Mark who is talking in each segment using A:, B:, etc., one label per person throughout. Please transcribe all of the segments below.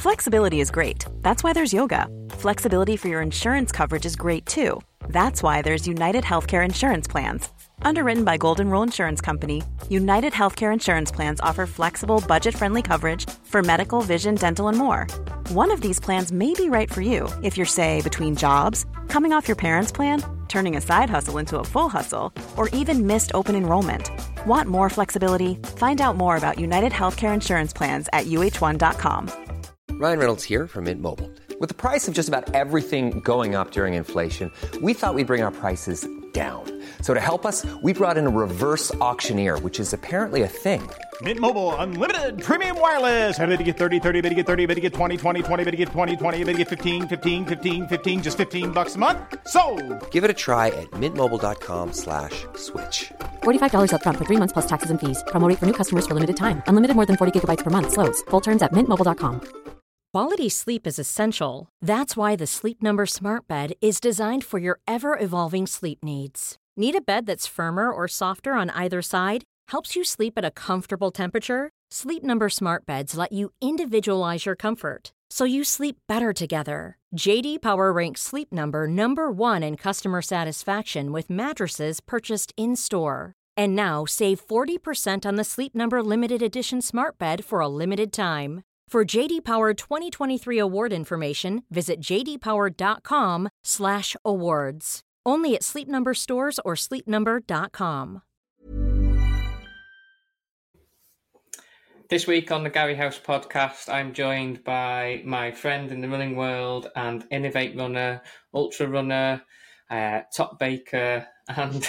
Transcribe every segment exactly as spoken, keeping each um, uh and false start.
A: Flexibility is great. That's why there's yoga. Flexibility for your insurance coverage is great too. That's why there's United Healthcare Insurance Plans. Underwritten by Golden Rule Insurance Company, United Healthcare Insurance Plans offer flexible, budget-friendly coverage for medical, vision, dental, and more. One of these plans may be right for you if you're, say, between jobs, coming off your parents' plan, turning a side hustle into a full hustle, or even missed open enrollment. Want more flexibility? Find out more about United Healthcare Insurance Plans at U H one dot com.
B: Ryan Reynolds here from Mint Mobile. With the price of just about everything going up during inflation, we thought we'd bring our prices down. So to help us, we brought in a reverse auctioneer, which is apparently a thing.
C: Mint Mobile Unlimited Premium Wireless. How to get thirty, thirty, how to get thirty, how to get twenty, twenty, twenty, how to get twenty, twenty, how to get fifteen, fifteen, fifteen, fifteen, just fifteen bucks a month? Sold!
B: Give it a try at mintmobile.com slash switch.
D: forty-five dollars up front for three months plus taxes and fees. Promo rate for new customers for limited time. Unlimited more than forty gigabytes per month. Slows full terms at mint mobile dot com.
E: Quality sleep is essential. That's why the Sleep Number Smart Bed is designed for your ever-evolving sleep needs. Need a bed that's firmer or softer on either side? Helps you sleep at a comfortable temperature? Sleep Number Smart Beds let you individualize your comfort, so you sleep better together. J D Power ranks Sleep Number number one in customer satisfaction with mattresses purchased in-store. And now save forty percent on the Sleep Number Limited Edition Smart Bed for a limited time. For J D Power twenty twenty-three award information, visit jdpower.com slash awards. Only at Sleep Number stores or sleep number dot com.
F: This week on the Gary House podcast, I'm joined by my friend in the running world and Innovate runner, ultra runner, uh, top baker, and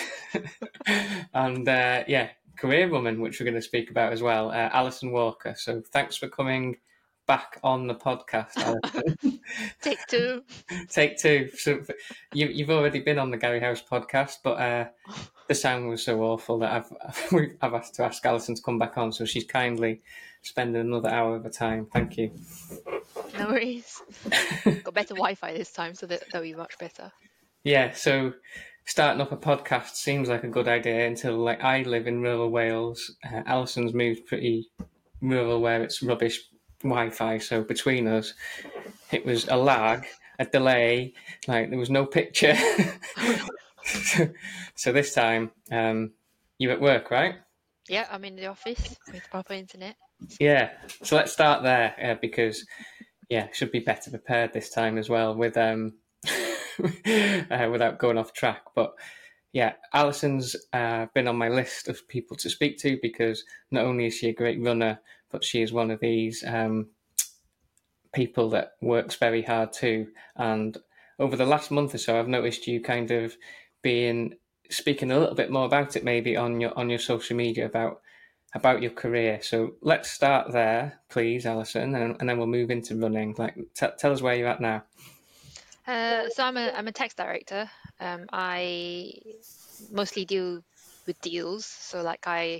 F: and uh, yeah, career woman, which we're going to speak about as well, uh, Alison Walker. So thanks for coming back on the podcast, Alison.
G: Take two.
F: Take two. So you, you've already been on the Gary House podcast, but uh, the sound was so awful that I've we've, I've asked to ask Alison to come back on. So she's kindly spending another hour of her time. Thank you.
G: No worries. Got better Wi-Fi this time, so that, that'll be much better.
F: Yeah. So starting up a podcast seems like a good idea until, like, I live in rural Wales. Uh, Alison's moved pretty rural where it's rubbish Wi-Fi, so between us it was a lag, a delay, like there was no picture. so, so this time um you're at work, right?
G: Yeah, I'm in the office with proper internet.
F: Yeah, so let's start there, uh, because yeah, should be better prepared this time as well with um uh, without going off track. But yeah, Alison's uh, been on my list of people to speak to because not only is she a great runner, but she is one of these um, people that works very hard too. And over the last month or so, I've noticed you kind of being speaking a little bit more about it, maybe on your on your social media about about your career. So let's start there, please, Alison, and, and then we'll move into running. Like, t- tell us where you're at now.
G: Uh, so I'm a I'm a tax director. Um, I mostly deal with deals. So like I.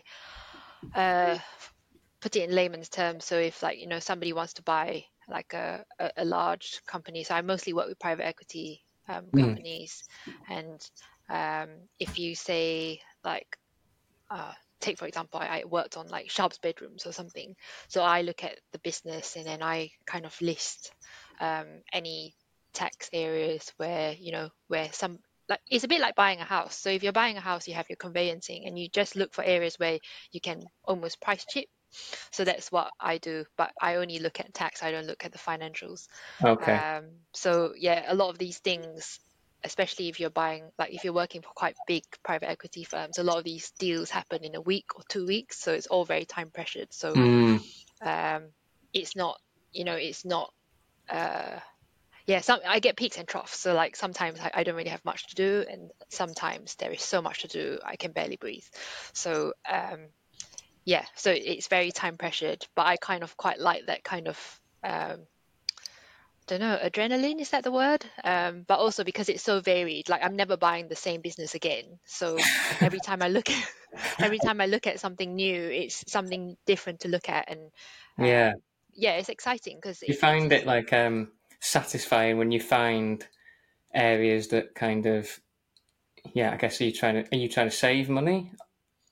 G: Uh, put it in layman's terms, so if, like, you know, somebody wants to buy like a, a, a large company, so I mostly work with private equity um, companies, mm. and um, if you say like uh, take for example, I, I worked on like Sharp's Bedrooms or something, so I look at the business and then I kind of list um, any tax areas where, you know, where some, like, it's a bit like buying a house. So if you're buying a house, you have your conveyancing and you just look for areas where you can almost price cheap. So that's what I do, but I only look at tax. I don't look at the financials.
F: Okay.
G: Um, so yeah, a lot of these things, especially if you're buying, like if you're working for quite big private equity firms, a lot of these deals happen in a week or two weeks. So it's all very time pressured. So
F: mm.
G: um, it's not, you know, it's not, uh, yeah, some, I get peaks and troughs. So like sometimes I, I don't really have much to do, and sometimes there is so much to do, I can barely breathe. So um, yeah, so it's very time pressured, but I kind of quite like that kind of, um, don't know, adrenaline, is that the word? Um, but also because it's so varied, like I'm never buying the same business again. So every time I look at, every time I look at something new, it's something different to look at. And um,
F: yeah,
G: yeah, it's exciting because
F: you find it like um, satisfying when you find areas that kind of, yeah, I guess are you trying to, are you trying to save money?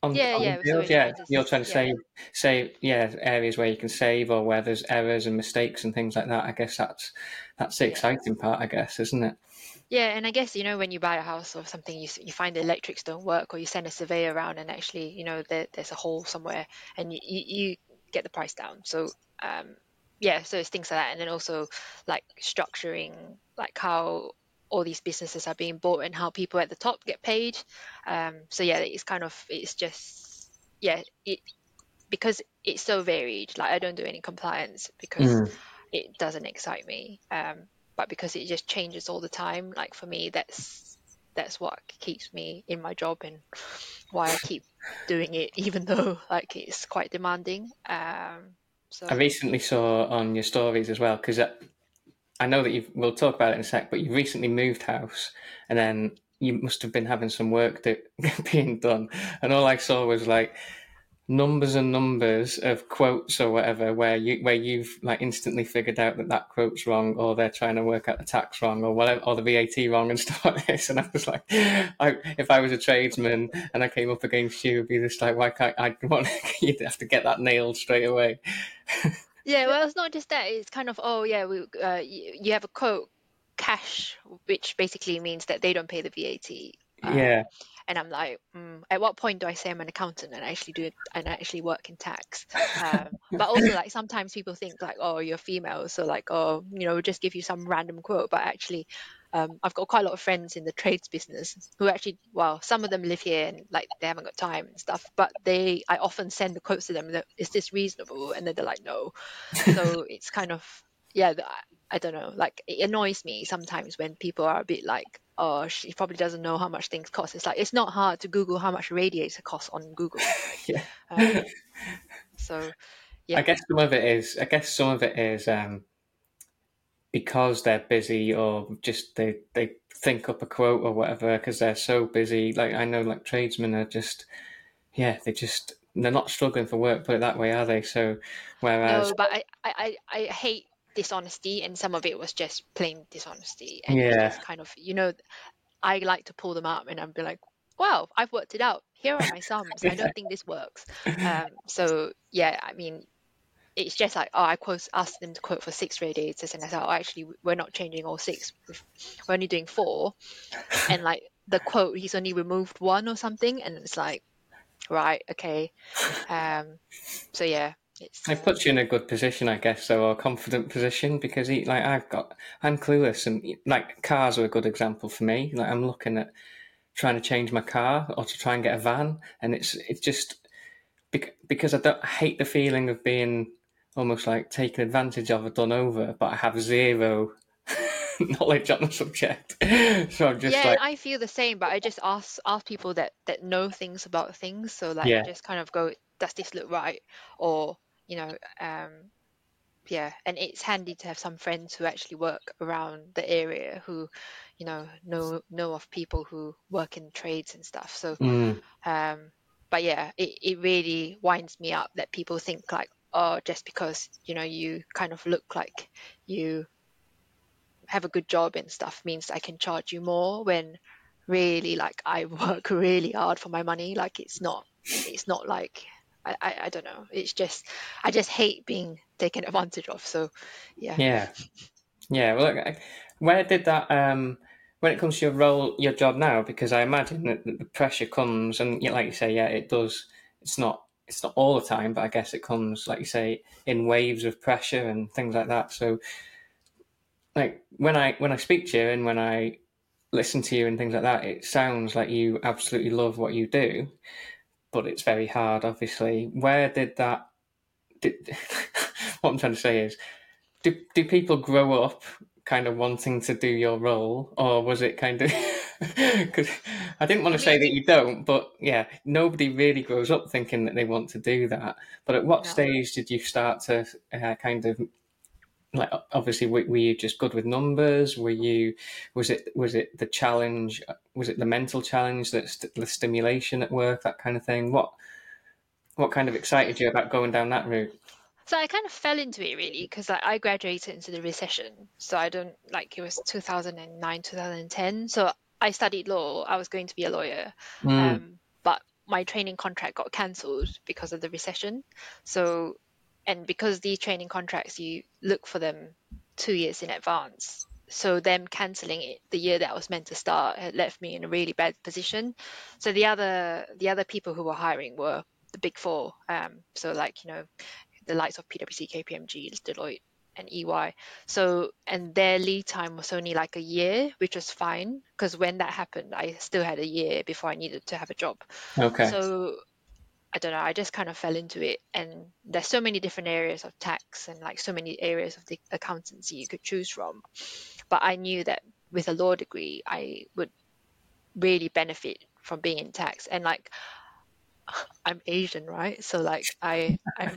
F: On,
G: Yeah,
F: on
G: yeah.
F: the
G: So
F: deals,
G: we're
F: yeah,
G: trying to,
F: you're trying to
G: yeah,
F: save, save, yeah, areas where you can save or where there's errors and mistakes and things like that. I guess that's that's the
G: yeah.
F: exciting part, I guess, isn't it?
G: Yeah, and I guess, you know, when you buy a house or something, you s- you find the electrics don't work, or you send a surveyor around and actually, you know, there, there's a hole somewhere, and you, you, you get the price down. So, um, yeah, so it's things like that. And then also like structuring, like how all these businesses are being bought and how people at the top get paid. Um, so yeah, it's kind of, it's just, yeah, it, because it's so varied. Like I don't do any compliance because
F: Mm.
G: it doesn't excite me. Um, but because it just changes all the time, like for me, that's that's what keeps me in my job and why I keep doing it, even though like it's quite demanding. Um, so
F: I recently saw on your stories as well, because I, I know that you've, we'll talk about it in a sec, but you recently moved house and then you must have been having some work that being done. And all I saw was like numbers and numbers of quotes or whatever, where you where you've like instantly figured out that that quote's wrong, or they're trying to work out the tax wrong, or whatever, or the V A T wrong and stuff like this. And I was like, I, if I was a tradesman and I came up against you, it'd be just like, why can't I want? You'd have to get that nailed straight away.
G: yeah, well, it's not just that. It's kind of, oh yeah, we uh, you, you have a quote cash, which basically means that they don't pay the V A T. Um,
F: Yeah,
G: and I'm like, mm, at what point do I say I'm an accountant and I actually do it and I actually work in tax? Um, but also like sometimes people think like, oh, you're female, so like, oh, you know, we'll just give you some random quote. But actually, um, I've got quite a lot of friends in the trades business who actually, well, some of them live here and like they haven't got time and stuff. But they, I often send the quotes to them. That, is this reasonable? And then they're like, no. So it's kind of, yeah, the, I don't know, like it annoys me sometimes when people are a bit like, oh, she probably doesn't know how much things cost. It's like, it's not hard to Google how much a radiator costs on Google. Like,
F: yeah.
G: um, so,
F: I
G: yeah.
F: guess some of it is. I guess some of it is um, because they're busy, or just they they think up a quote or whatever because they're so busy. Like I know, like tradesmen are just, yeah, they just they're not struggling for work. Put it that way, are they? So, whereas,
G: No, but I, I, I I hate dishonesty, and some of it was just plain dishonesty. And you
F: yeah,
G: just kind of, you know, I like to pull them up and I'd be like, wow, I've worked it out. Here are my sums. I don't think this works. Um, so, yeah, I mean, it's just like, oh, I quote, asked them to quote for six radiators, and I thought, oh, actually, we're not changing all six. We're only doing four. And like the quote, he's only removed one or something. And it's like, right, okay. Um, so, yeah. It's,
F: it puts you in a good position, I guess, so or a confident position because he, like I've got, I'm clueless, and like cars are a good example for me. Like I'm looking at trying to change my car or to try and get a van, and it's it's just because I don't I hate the feeling of being almost like taken advantage of or done over, but I have zero knowledge on the subject. So I'm just
G: yeah,
F: like,
G: and I feel the same, but I just ask ask people that that know things about things. So like,
F: yeah,
G: just kind of go, does this look right? Or you know, um, yeah. And it's handy to have some friends who actually work around the area who, you know, know know of people who work in trades and stuff. So,
F: mm,
G: um, but yeah, it it really winds me up that people think like, oh, just because you know you kind of look like you have a good job and stuff means I can charge you more, when really like I work really hard for my money. Like it's not it's not like I, I, I don't know. It's just I just hate being taken advantage of. So yeah.
F: yeah, yeah. Well, look, where did that um when it comes to your role, your job now? Because I imagine that the pressure comes, and yeah, like you say, yeah, it does. It's not it's not all the time, but I guess it comes, like you say, in waves of pressure and things like that. So, like when I when I speak to you and when I listen to you and things like that, it sounds like you absolutely love what you do, but it's very hard, obviously. Where did that? Did, what I'm trying to say is, do do people grow up kind of wanting to do your role, or was it kind of? Because I didn't want
G: I
F: to say
G: mean,
F: that you don't, but yeah, nobody really grows up thinking that they want to do that. But at what
G: no.
F: stage did you start to uh, kind of like? Obviously, were, were you just good with numbers? Were you? Was it? Was it the challenge? Was it the mental challenge? That st- the stimulation at work, that kind of thing. What? What kind of excited you about going down that route?
G: So I kind of fell into it really because like, I graduated into the recession. So I don't like it was two thousand nine, two thousand ten. So I studied law. I was going to be a lawyer.
F: Mm,
G: Um, but my training contract got cancelled because of the recession. So, and because these training contracts, you look for them two years in advance. So them cancelling it the year that I was meant to start had left me in a really bad position. So the other the other people who were hiring were the big four. Um, so like, you know, the likes of PwC, K P M G, Deloitte, and E Y. So, and their lead time was only like a year, which was fine, because when that happened, I still had a year before I needed to have a job.
F: Okay.
G: So I don't know, I just kind of fell into it. And there's so many different areas of tax and like so many areas of the accountancy you could choose from. But I knew that with a law degree, I would really benefit from being in tax. And like, I'm Asian, right? So like I I'm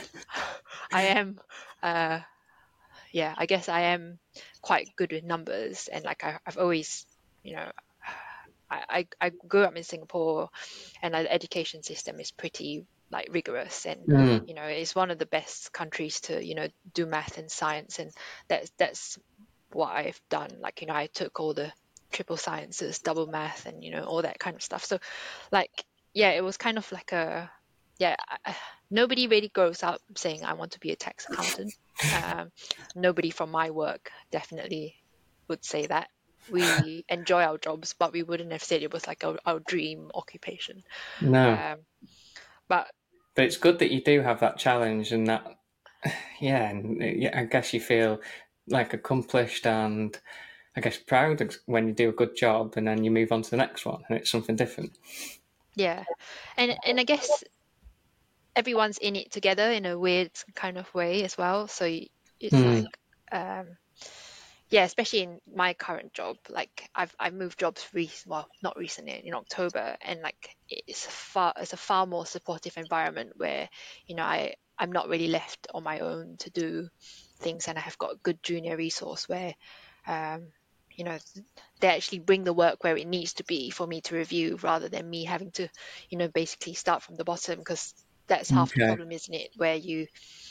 G: I am uh yeah, I guess I am quite good with numbers, and like I, I've always, you know, I, I, I grew up in Singapore, and like, the education system is pretty like rigorous, and
F: Mm.
G: you know, it's one of the best countries to, you know, do math and science, and that's that's what I've done. Like, you know, I took all the triple sciences, double math, and you know, all that kind of stuff. So like, yeah, it was kind of like a yeah, I, nobody really grows up saying I want to be a tax accountant. Um, nobody from my work definitely would say that. We enjoy our jobs, but we wouldn't have said it was like our, our dream occupation.
F: No.
G: Um, but
F: But it's good that you do have that challenge, and that, yeah, and yeah, I guess you feel like accomplished and I guess proud when you do a good job, and then you move on to the next one, and it's something different.
G: yeah, and and I guess everyone's in it together in a weird kind of way as well. So it's
F: Mm.
G: like, um, yeah, especially in my current job, like I've I've moved jobs re- well, not recently, in October, and like it's a far it's a far more supportive environment where, you know, I I'm not really left on my own to do things, and I have got a good junior resource where, um, you know, they actually bring the work where it needs to be for me to review, rather than me having to, you know, basically start from the bottom, because that's half the
F: Okay.
G: problem, isn't it? Where you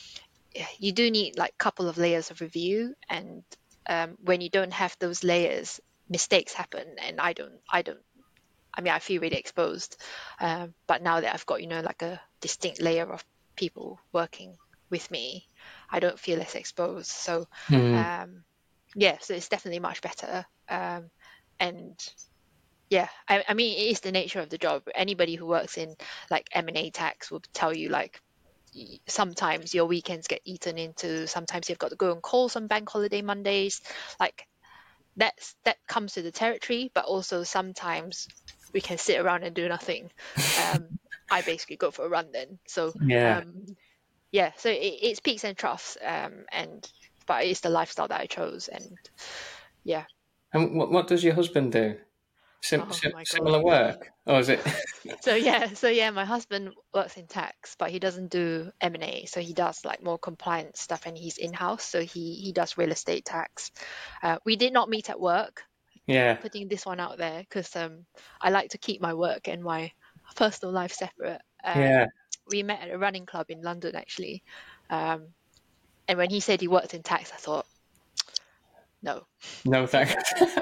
G: you do need like a couple of layers of review, and um, when you don't have those layers, mistakes happen, and I don't, I don't. I mean, I feel really exposed. Um, but now that I've got, you know, like a distinct layer of people working with me, I don't feel as exposed. So,
F: Mm.
G: um, yeah, so it's definitely much better. Um, and yeah, I, I mean, it is the nature of the job. Anybody who works in like M and A tax will tell you, like, sometimes your weekends get eaten into, sometimes you've got to go on calls on bank holiday Mondays. Like that's that comes to the territory, but also sometimes we can sit around and do nothing. Um, I basically go for a run then. So
F: Yeah.
G: um, yeah, so it, it's peaks and troughs, um, and but it's the lifestyle that I chose, and yeah.
F: And what what does your husband do? Sim-
G: Oh
F: sim-
G: my God.
F: similar work, or is it?
G: So yeah, so yeah, my husband works in tax, but he doesn't do M and A. So he does like more compliance stuff, and he's in-house. So he he does real estate tax. Uh, we did not meet at work.
F: Yeah.
G: Putting this one out there, because um, I like to keep my work and my personal life separate. Um,
F: Yeah.
G: We met at a running club in London, actually. Um, and when he said he worked in tax, I thought, no.
F: No thanks.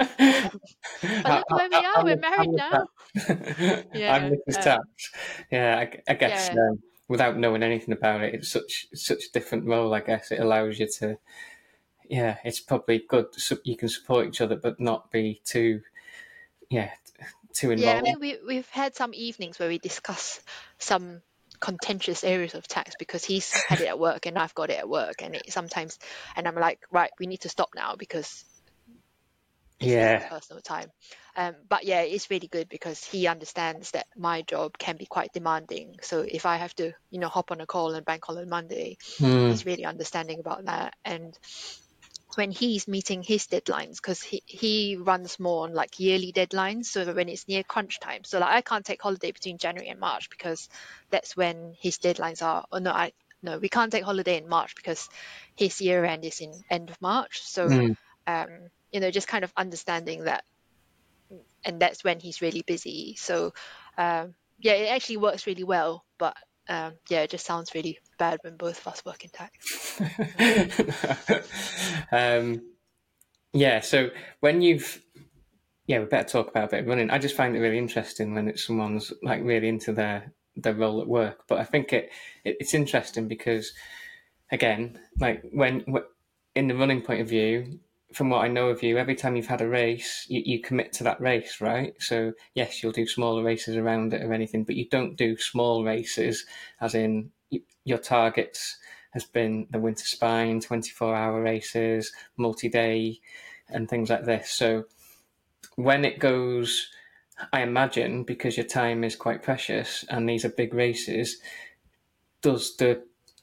G: But look where we are. We're married now. Yeah,
F: I'm Missus
G: um,
F: Tax. Yeah, I, I guess
G: Yeah.
F: um, without knowing anything about it, it's such such a different role. I guess it allows you to. Yeah, it's probably good. So you can support each other, but not be too. Yeah, too involved.
G: Yeah, I mean, we, we've had some evenings where we discuss some contentious areas of tax, because he's had it at work and I've got it at work, and it sometimes, and I'm like, right, we need to stop now because it's
F: Yeah.
G: my personal time. Um, but yeah, it's really good because he understands that my job can be quite demanding. So if I have to, you know, hop on a call and bank holiday Monday,
F: Mm.
G: he's really understanding about that. And when he's meeting his deadlines, because he, he runs more on like yearly deadlines, so that when it's near crunch time, so like I can't take holiday between January and March because that's when his deadlines are. Oh no, I no, we can't take holiday in March because his year end is in end of March. So
F: Mm.
G: um, you know, just kind of understanding that, and that's when he's really busy. So um, yeah, it actually works really well, but um, yeah, it just sounds really bad when both of us work in tax.
F: um, yeah. So when you've yeah, we better talk about a bit of running. I just find it really interesting when it's someone's like really into their their role at work. But I think it, it it's interesting because, again, like when in the running point of view, from what I know of you, every time you've had a race, you, you commit to that race, right? So yes, you'll do smaller races around it or anything, but you don't do small races, as in your targets has been the Winter Spine, twenty-four hour races, multi-day, and things like this. So when it goes, I imagine, because your time is quite precious and these are big races, does the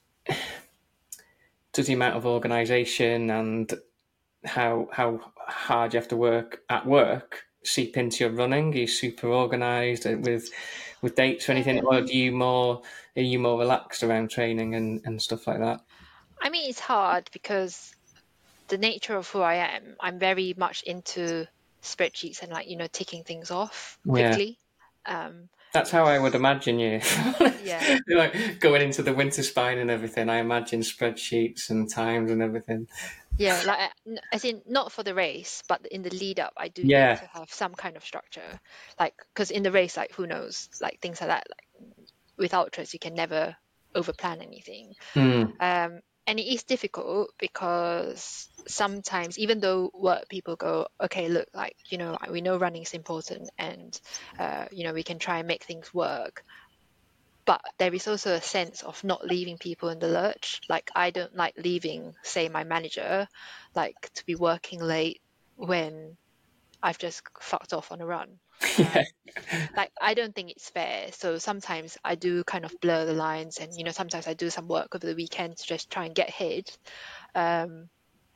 F: does the amount of organisation and how how hard you have to work at work seep into your running? Are you super organised with with dates or anything, or do you more are you more relaxed around training and, and stuff like that?
G: I mean, it's hard because the nature of who I am, I'm very much into spreadsheets and like, you know, ticking things off quickly. Yeah. Um,
F: That's how I would imagine you.
G: Yeah.
F: Like going into the Winter Spine and everything, I imagine spreadsheets and times and everything.
G: Yeah, like as in not for the race, but in the lead up, I do
F: yeah.
G: need to have some kind of structure. Like, because in the race, like who knows, like things like that. Like with ultras, you can never overplan anything.
F: Mm.
G: Um, and it is difficult because sometimes, even though what people go, okay, look, like, you know, we know running is important and, uh, you know, we can try and make things work. But there is also a sense of not leaving people in the lurch. Like, I don't like leaving, say, my manager, like, to be working late when I've just fucked off on a run.
F: Yeah.
G: Um, like, I don't think it's fair. So sometimes I do kind of blur the lines, and, you know, sometimes I do some work over the weekend to just try and get ahead. Um,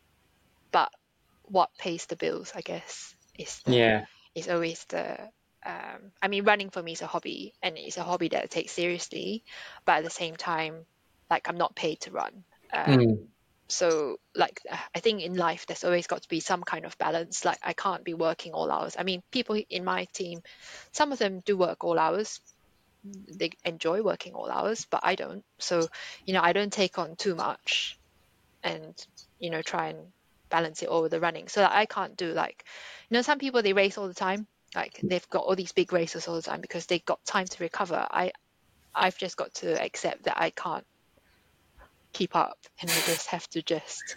G: but what pays the bills, I guess, is the,
F: yeah.
G: is always the... Um, I mean, running for me is a hobby, and it's a hobby that I take seriously, but at the same time, like, I'm not paid to run. Um,
F: Mm.
G: So, like, I think in life, there's always got to be some kind of balance. Like, I can't be working all hours. I mean, people in my team, some of them do work all hours. They enjoy working all hours, but I don't. So, you know, I don't take on too much and, you know, try and balance it all with the running. So I can't do, like, you know, some people, they race all the time. Like, they've got all these big races all the time because they've got time to recover. I, I've just got to accept that I can't keep up, and I just have to just...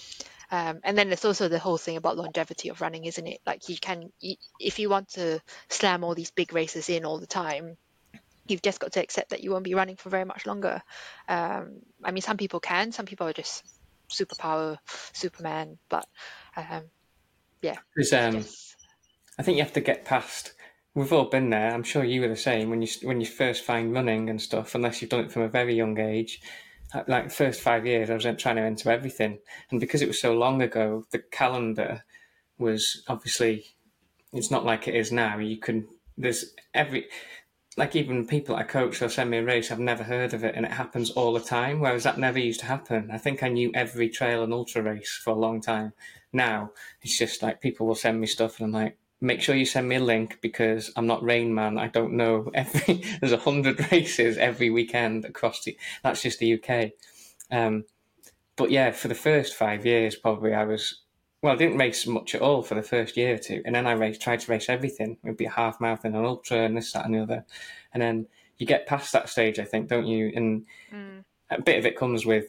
G: Um, and then there's also the whole thing about longevity of running, isn't it? Like, you can, you, if you want to slam all these big races in all the time, you've just got to accept that you won't be running for very much longer. Um, I mean, some people can, some people are just superpower, Superman, but um, yeah.
F: Um,
G: just...
F: I think you have to get past. We've all been there. I'm sure you were the same when you when you first find running and stuff. Unless you've done it from a very young age, like the first five years, I was trying to enter everything, and because it was so long ago, the calendar was obviously it's not like it is now. You can there's every like even people I coach, they'll send me a race. I've never heard of it, and it happens all the time. Whereas that never used to happen. I think I knew every trail and ultra race for a long time. Now it's just like people will send me stuff, and I'm like, make sure you send me a link because I'm not Rain Man. I don't know every. There's a hundred races every weekend across the. That's just the U K. Um, but yeah, for the first five years, probably I was. Well, I didn't race much at all for the first year or two, and then I raced, tried to race everything. It'd be a half marathon, an ultra, and this, that, and the other. And then you get past that stage, I think, don't you? And mm. a bit of it comes with.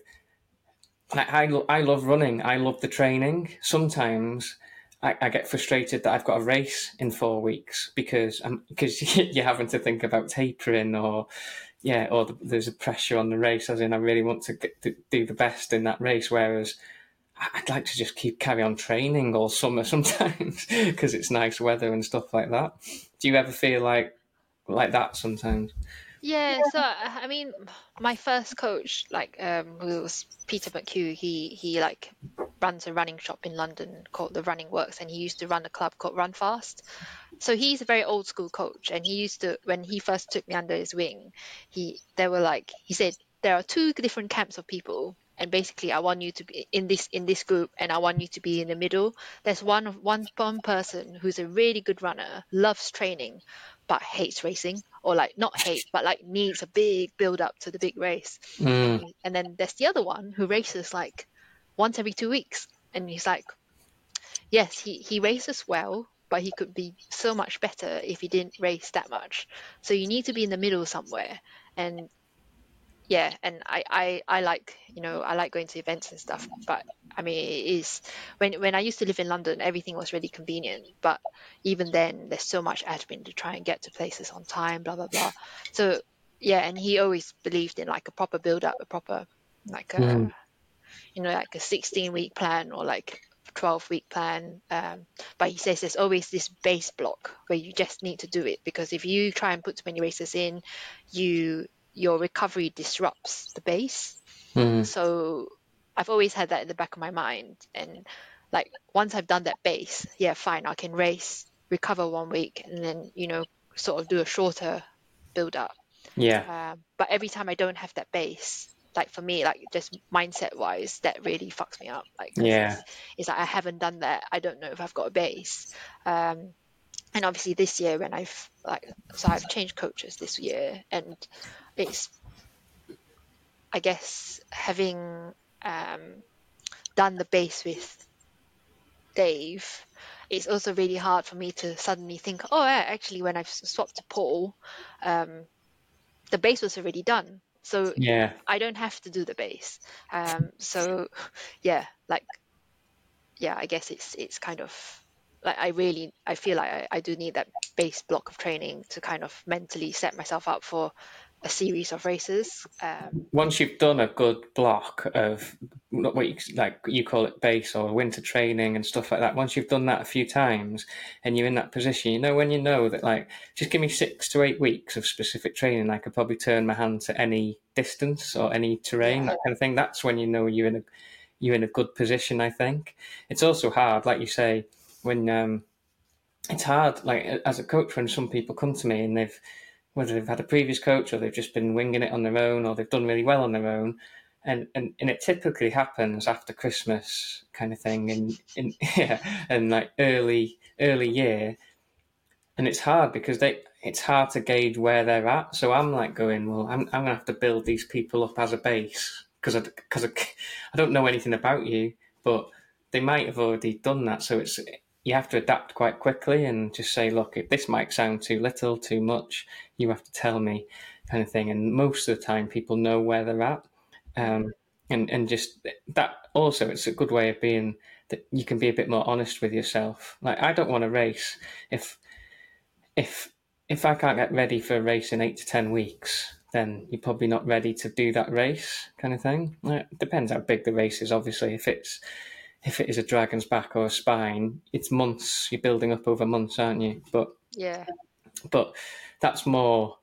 F: Like, I lo- I love running. I love the training. Sometimes. I, I get frustrated that I've got a race in four weeks because I'm because you're having to think about tapering or yeah or the, there's a pressure on the race, as in I really want to, get, to do the best in that race, whereas I'd like to just keep carry on training all summer sometimes because it's nice weather and stuff like that. Do you ever feel like like that sometimes?
G: Yeah, so I mean, my first coach, like, um, who was Peter McHugh, he he like runs a running shop in London called The Running Works, and he used to run a club called Run Fast. So he's a very old school coach, and he used to, when he first took me under his wing, he there were like he said there are two different camps of people, and basically I want you to be in this in this group, and I want you to be in the middle. There's one of one one person who's a really good runner, loves training, but hates racing. Or like not hate, but like needs a big build up to the big race.
F: Mm.
G: And, and then there's the other one who races like once every two weeks. And he's like, yes, he, he races well, but he could be so much better if he didn't race that much. So you need to be in the middle somewhere. And yeah, and I, I, I like, you know, I like going to events and stuff, but I mean, it is, when, when I used to live in London, everything was really convenient, but even then there's so much admin to try and get to places on time, blah, blah, blah. So yeah, and he always believed in like a proper build up, a proper, like a, mm. you know, like a sixteen week plan or like twelve week plan. Um, but he says there's always this base block where you just need to do it, because if you try and put too many races in, you, your recovery disrupts the base. Mm. So I've always had that in the back of my mind. And like, once I've done that base, yeah, fine, I can race, recover one week, and then, you know, sort of do a shorter build up.
F: Yeah.
G: Um, but every time I don't have that base, like for me, like just mindset wise, that really fucks me up. Like,
F: yeah,
G: it's, it's like I haven't done that. I don't know if I've got a base. Um, and obviously this year when I've like, so I've changed coaches this year, and it's, I guess, having um, done the base with Dave, it's also really hard for me to suddenly think, oh yeah, actually when I've swapped to Paul, um, the base was already done. So
F: yeah,
G: I don't have to do the base. Um, so yeah, like, yeah, I guess it's it's kind of like I really, I feel like I, I do need that base block of training to kind of mentally set myself up for a series of races. Um,
F: Once you've done a good block of what you like, you call it base or winter training and stuff like that. Once you've done that a few times and you're in that position, you know, when you know that, like, just give me six to eight weeks of specific training, I could probably turn my hand to any distance or any terrain, yeah. that kind of thing. That's when you know you're in a you're in a good position. I think it's also hard, like you say, when um, it's hard, like as a coach, when some people come to me and they've whether they've had a previous coach or they've just been winging it on their own or they've done really well on their own. And and, and it typically happens after Christmas kind of thing and in, yeah, and like early early year. And it's hard because they it's hard to gauge where they're at. So I'm like going, well, I'm I'm going to have to build these people up as a base because I, cause I, I don't know anything about you, but they might have already done that. So it's you have to adapt quite quickly and just say, look, if this might sound too little, too much, you have to tell me kind of thing. And most of the time people know where they're at. Um, and, and just that also, it's a good way of being that you can be a bit more honest with yourself. Like, I don't want to race if, if, if I can't get ready for a race in eight to ten weeks, then you're probably not ready to do that race kind of thing. It depends how big the race is, obviously. If it's, If it is a dragon's back or a spine, it's months. You're building up over months, aren't you? But
G: yeah,
F: but that's more.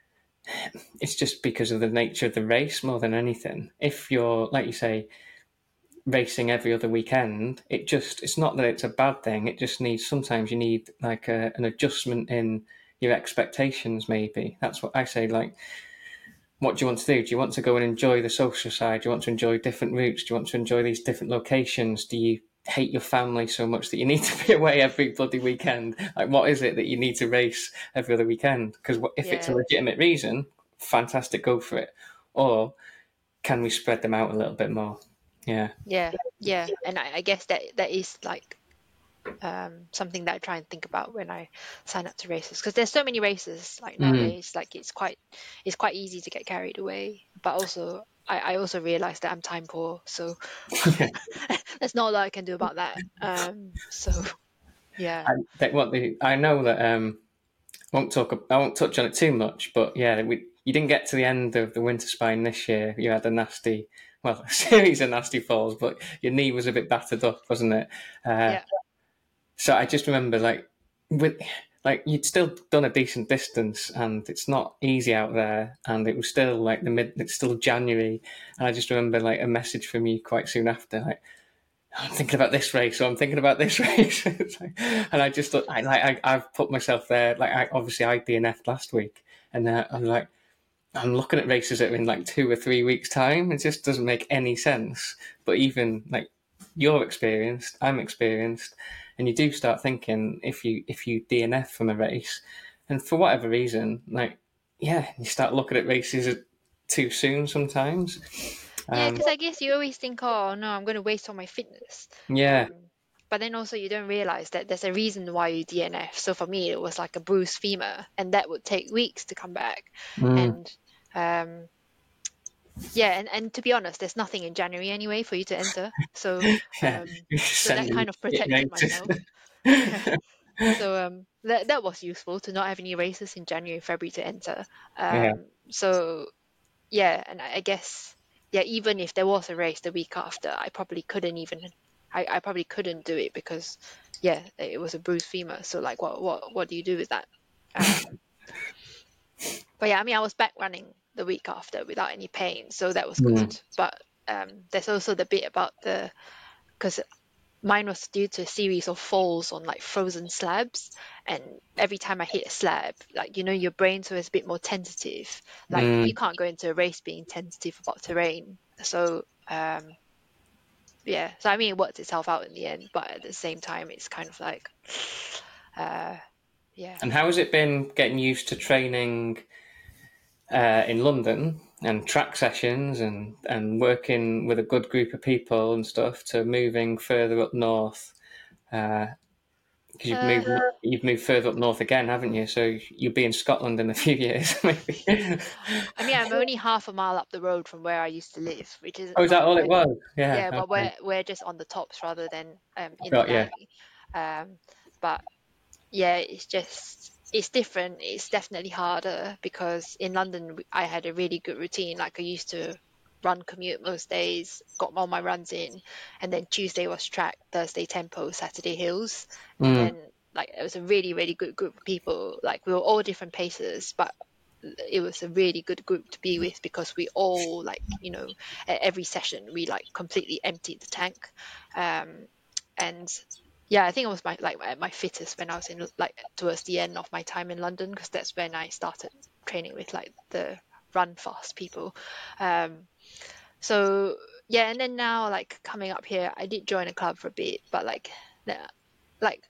F: It's just because of the nature of the race more than anything. If you're, like you say, racing every other weekend, it just it's not that it's a bad thing. It just needs sometimes you need like a, an adjustment in your expectations. Maybe that's what I say. Like, what do you want to do? Do you want to go and enjoy the social side? Do you want to enjoy different routes? Do you want to enjoy these different locations? Do you hate your family so much that you need to be away every bloody weekend? Like, what is it that you need to race every other weekend? Because if yeah. it's a legitimate reason, fantastic, go for it. Or can we spread them out a little bit more? Yeah.
G: Yeah, yeah. And I, I guess that that is like um, something that I try and think about when I sign up to races, because there's so many races like nowadays. Mm. Like it's quite it's quite easy to get carried away, but also I, I also realize that I'm time poor, so there's not a lot I can do about that. Um, so yeah,
F: I, that what the, I know that um, won't talk. I won't touch on it too much, but yeah, we, you didn't get to the end of the Winter Spine this year. You had a nasty, well, a series of nasty falls, but your knee was a bit battered up, wasn't it? Uh, yeah. So I just remember, like, with like you'd still done a decent distance, and it's not easy out there, and it was still like the mid, it's still January, and I just remember like a message from you quite soon after, like, I'm thinking about this race, or I'm thinking about this race, like, and I just thought, I like, I, I've put myself there. Like, I obviously I D N F'd last week, and uh, I'm like, I'm looking at races that are in like two or three weeks' time. It just doesn't make any sense. But even like you're experienced, I'm experienced. And you do start thinking, if you if you D N F from a race, and for whatever reason, like, yeah, you start looking at races too soon sometimes.
G: Yeah, because um, I guess you always think, oh, no, I'm going to waste all my fitness.
F: Yeah. Um,
G: but then also you don't realize that there's a reason why you D N F. So for me, it was like a bruised femur, and that would take weeks to come back.
F: Mm.
G: And um, yeah, and, and to be honest, there's nothing in January anyway for you to enter. So
F: Yeah.
G: um,
F: You
G: so that
F: send
G: kind of
F: them kit
G: protected
F: notice.
G: myself. So um, that that was useful to not have any races in January and February to enter. Um,
F: Yeah.
G: So yeah, and I, I guess yeah, even if there was a race the week after, I probably couldn't even. I, I probably couldn't do it because yeah, it was a bruised femur. So like, what what what do you do with that? Um, but yeah, I mean, I was back running the week after without any pain, so that was good.
F: Mm.
G: But um, there's also the bit about the because mine was due to a series of falls on like frozen slabs, and every time I hit a slab, like you know, your brain's always a bit more tentative. Like
F: Mm.
G: you can't go into a race being tentative about terrain. So um, yeah, so I mean, it worked itself out in the end, but at the same time, it's kind of like, uh, yeah.
F: And how has it been getting used to training uh, in London and track sessions and, and working with a good group of people and stuff to moving further up north? Because you've
G: Uh,
F: moved you've moved further up north again, haven't you? So you'll be in Scotland in a few years, maybe.
G: I mean, I'm only half a mile up the road from where I used to live, which is
F: Oh, is that
G: but
F: all
G: we're,
F: it was? Yeah.
G: yeah, but
F: Okay.
G: we're we're just on the tops rather than um, in
F: Got
G: the
F: you.
G: valley. Um, but yeah, it's just it's different. It's definitely harder because in London I had a really good routine. Like I used to run commute most days, got all my runs in, and then Tuesday was track, Thursday tempo, Saturday hills, and
F: Mm.
G: then like it was a really really good group of people. Like we were all different paces, but it was a really good group to be with because we all like you know at every session we like completely emptied the tank, um, and yeah, I think it was my like my, my fittest when I was in like towards the end of my time in London because that's when I started training with like the run fast people. Um, so yeah, and then now like coming up here, I did join a club for a bit, but like the- like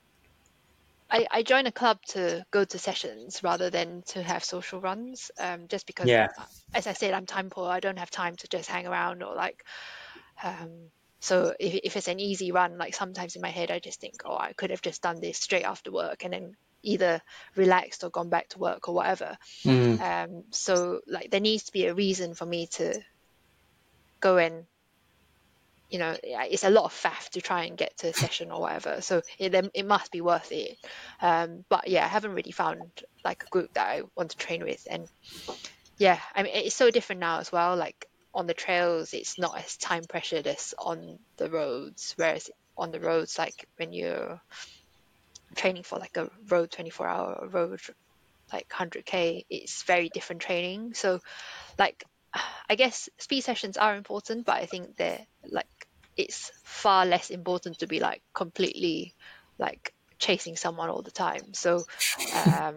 G: I, I joined a club to go to sessions rather than to have social runs. Um, just because,
F: Yeah.
G: as I said, I'm time poor. I don't have time to just hang around or like. Um, so if if it's an easy run, like sometimes in my head I just think, oh, I could have just done this straight after work and then either relaxed or gone back to work or whatever.
F: Mm.
G: Um, so like there needs to be a reason for me to go and you know, it's a lot of faff to try and get to a session or whatever. So it, it must be worth it. Um, but yeah, I haven't really found like a group that I want to train with. And yeah, I mean, it's so different now as well. Like on the trails, it's not as time pressured as on the roads. Whereas on the roads, like when you're training for like a road twenty-four hour road, like one hundred K, it's very different training. So like, I guess speed sessions are important, but I think they're like it's far less important to be like completely like chasing someone all the time. So um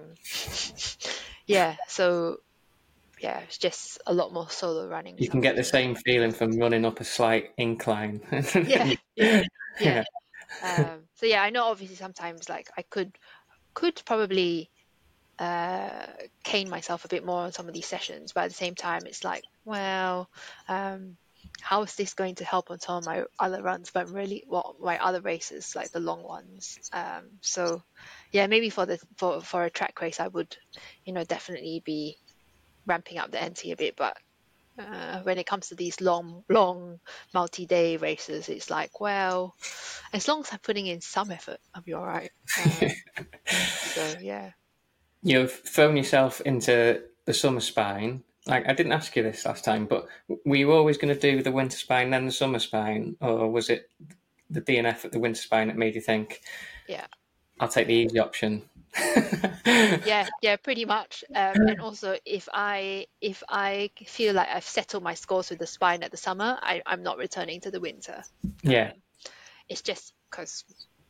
G: yeah, so yeah, it's just a lot more solo running.
F: You can get the same feeling from running up a slight incline.
G: yeah, yeah, yeah. Um, so yeah, I know obviously sometimes like I could could probably uh, cane myself a bit more on some of these sessions, but at the same time it's like, well, um, how is this going to help on some of my other runs, but really well, my other races, like the long ones. Um, so yeah, maybe for the for, for a track race I would, you know, definitely be ramping up the ante a bit, but uh, when it comes to these long long multi-day races, it's like, well, as long as I'm putting in some effort, I'll be all right. Um, so yeah.
F: You've thrown yourself into the summer spine. Like I didn't ask you this last time, but were you always going to do the winter spine then the summer spine, or was it the D N F at the winter spine that made you think,
G: Yeah.
F: I'll take the easy option?
G: yeah, yeah, pretty much. Um, and also, if I if I feel like I've settled my scores with the spine at the summer, I, I'm not returning to the winter.
F: Yeah.
G: Um, it's just because,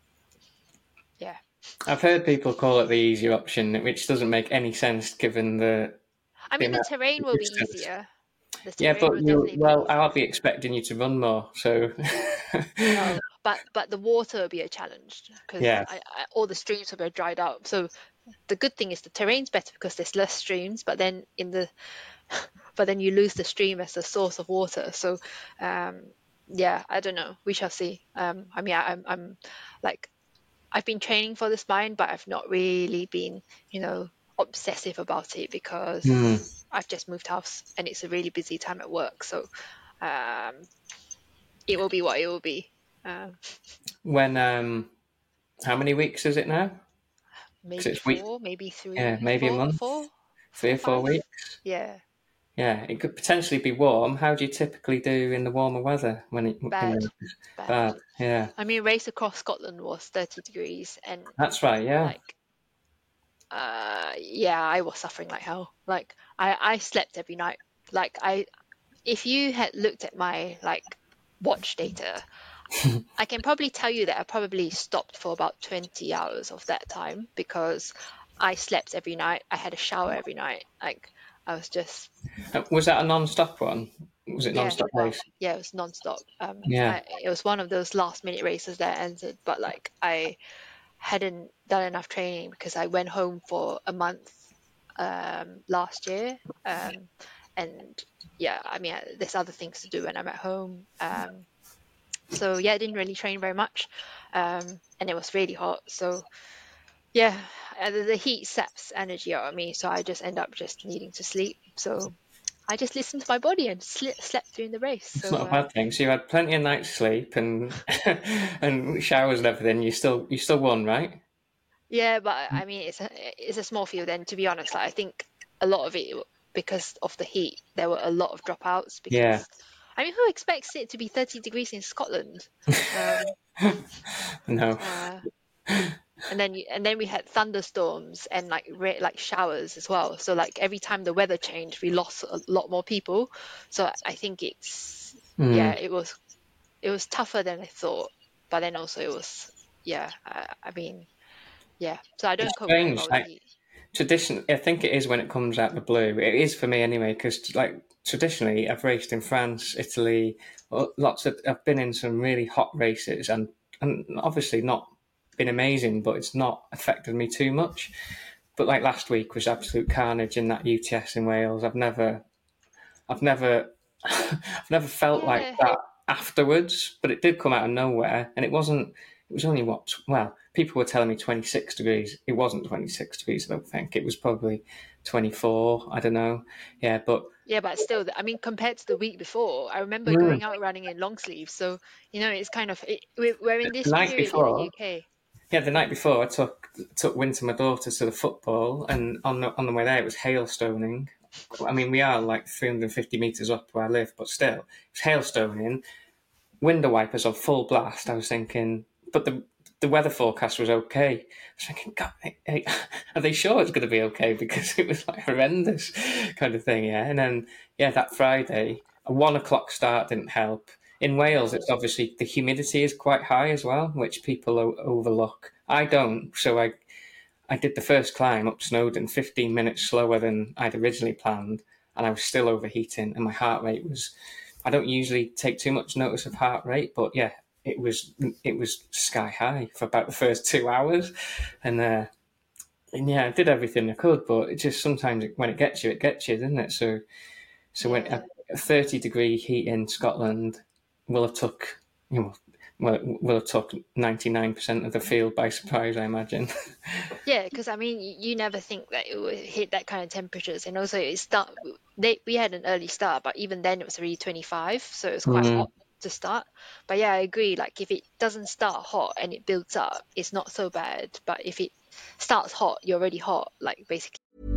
G: yeah.
F: I've heard people call it the easier option, which doesn't make any sense given the.
G: I mean, the
F: amount
G: terrain
F: of
G: will be
F: distance.
G: easier. The
F: Yeah,
G: terrain
F: but
G: will
F: you,
G: definitely
F: well,
G: be
F: I'll
G: easier.
F: be expecting you to run more, so.
G: No, but but the water will be a challenge because
F: Yeah.
G: I, I, all the streams will be dried up. So the good thing is the terrain's better because there's less streams, but then in the but then you lose the stream as the source of water. So um, yeah, I don't know. We shall see. Um, I mean, I, I'm, I'm like, I've been training for this mine, but I've not really been, you know, obsessive about it because
F: Mm.
G: I've just moved house and it's a really busy time at work. So um, it will be what it will be. Um,
F: When, um, how many weeks is it now?
G: maybe
F: it's
G: four,
F: week-
G: maybe three,
F: Yeah, maybe a
G: four,
F: month,
G: four,
F: three or four
G: five.
F: weeks.
G: Yeah,
F: Yeah, it could potentially be warm. How do you typically do in the warmer weather when it?
G: bad,
F: You know,
G: bad.
F: bad. Yeah,
G: I mean, race across Scotland was thirty degrees, and
F: that's right. Yeah,
G: like, uh, yeah, I was suffering like hell. Like, I, I slept every night. Like, I, if you had looked at my like watch data, I can probably tell you that I probably stopped for about twenty hours of that time because I slept every night. I had a shower every night. Like, I was just
F: Uh, was that a non-stop one? Was it
G: yeah,
F: non-stop
G: well,
F: race?
G: yeah, it was non-stop. Um,
F: Yeah.
G: I, it was one of those last-minute races that ended, but like I hadn't done enough training because I went home for a month um, last year, um, and yeah, I mean, I- there's other things to do when I'm at home. Um, so yeah, I didn't really train very much, um, and it was really hot. So yeah, uh, the, the heat saps energy out of me, so I just end up just needing to sleep. So I just listened to my body and sli- slept during the race.
F: It's
G: So
F: not a
G: uh,
F: bad thing. So you had plenty of night's sleep and and showers and everything. You still you still won, right?
G: yeah, but I mean, it's a it's a small field, and to be honest, like, I think a lot of it because of the heat, there were a lot of dropouts. Because
F: Yeah.
G: I mean, who expects it to be thirty degrees in Scotland? Um,
F: No.
G: uh, and then you, and then we had thunderstorms and like ra- like showers as well. So like every time the weather changed, we lost a lot more people. So I think it's
F: Mm.
G: yeah, it was it was tougher than I thought, but then also it was yeah. I, I mean, yeah. So I don't
F: It's
G: cope very
F: strange.
G: well with
F: Like,
G: heat.
F: tradition, I think it is when it comes out the blue. It is for me anyway, because like traditionally, I've raced in France, Italy, well, lots of. I've been in some really hot races, and and obviously not been amazing, but it's not affected me too much. But like last week was absolute carnage in that U T S in Wales. I've never, I've never, I've never felt like
G: Yeah.
F: that afterwards. But it did come out of nowhere, and it wasn't. It was only what? Well, people were telling me twenty-six degrees. It wasn't twenty-six degrees. I don't think it was probably twenty-four. I don't know. Yeah, but
G: Yeah, but still, I mean, compared to the week before, I remember
F: Mm.
G: going out running in long sleeves. So, you know, it's kind of, it, we're, we're in this
F: The night
G: period in the
F: before-
G: U K.
F: yeah, the night before I took took Winter, my daughter, to the football, and on the on the way there it was hailstoning. I mean, we are like three hundred fifty meters up where I live, but still, it was hailstoning. Window wipers on full blast. I was thinking, but the the weather forecast was okay. I was thinking, God, hey, are they sure it's going to be okay? Because it was like horrendous kind of thing, yeah. And then, yeah, that Friday, a one o'clock start didn't help. In Wales, it's obviously the humidity is quite high as well, which people o- overlook. I don't, so I I did the first climb up Snowdon fifteen minutes slower than I'd originally planned, and I was still overheating, and my heart rate was. I don't usually take too much notice of heart rate, but yeah, it was it was sky high for about the first two hours, and uh, and yeah, I did everything I could, but it just sometimes when it gets you, it gets you, doesn't it? So so when
G: Yeah.
F: a thirty degree heat in Scotland will have took you know well will have took ninety nine percent of the field by surprise, I imagine.
G: Yeah, because I mean, you, you never think that it would hit that kind of temperatures, and also it start. They we had an early start, but even then it was already twenty-five, so it was quite
F: Mm.
G: hot to start. But yeah, I agree. Like if it doesn't start hot and it builds up, it's not so bad. But if it starts hot, you're already hot. Like basically.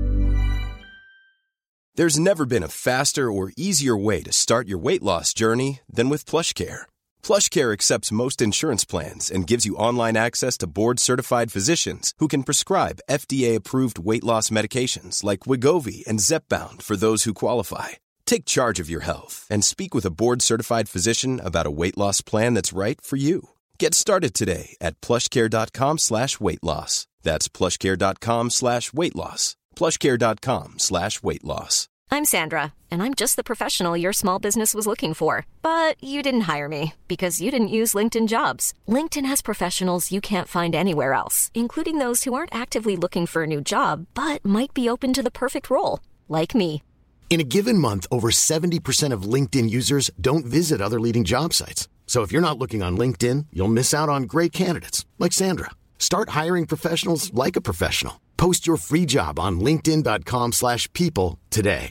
H: There's never been a faster or easier way to start your weight loss journey than with PlushCare. PlushCare accepts most insurance plans and gives you online access to board-certified physicians who can prescribe F D A-approved weight loss medications like Wegovy and Zepbound for those who qualify. Take charge of your health and speak with a board-certified physician about a weight loss plan that's right for you. Get started today at plushcare.com slash weight loss. That's plushcare.com slash weight loss. plushcare.com slash weight loss.
D: I'm Sandra, and I'm just the professional your small business was looking for. But you didn't hire me because you didn't use LinkedIn Jobs. LinkedIn has professionals you can't find anywhere else, including those who aren't actively looking for a new job, but might be open to the perfect role, like me.
I: In a given month, over seventy percent of LinkedIn users don't visit other leading job sites. So if you're not looking on LinkedIn, you'll miss out on great candidates like Sandra. Start hiring professionals like a professional. Post your free job on linkedin.com slash people today.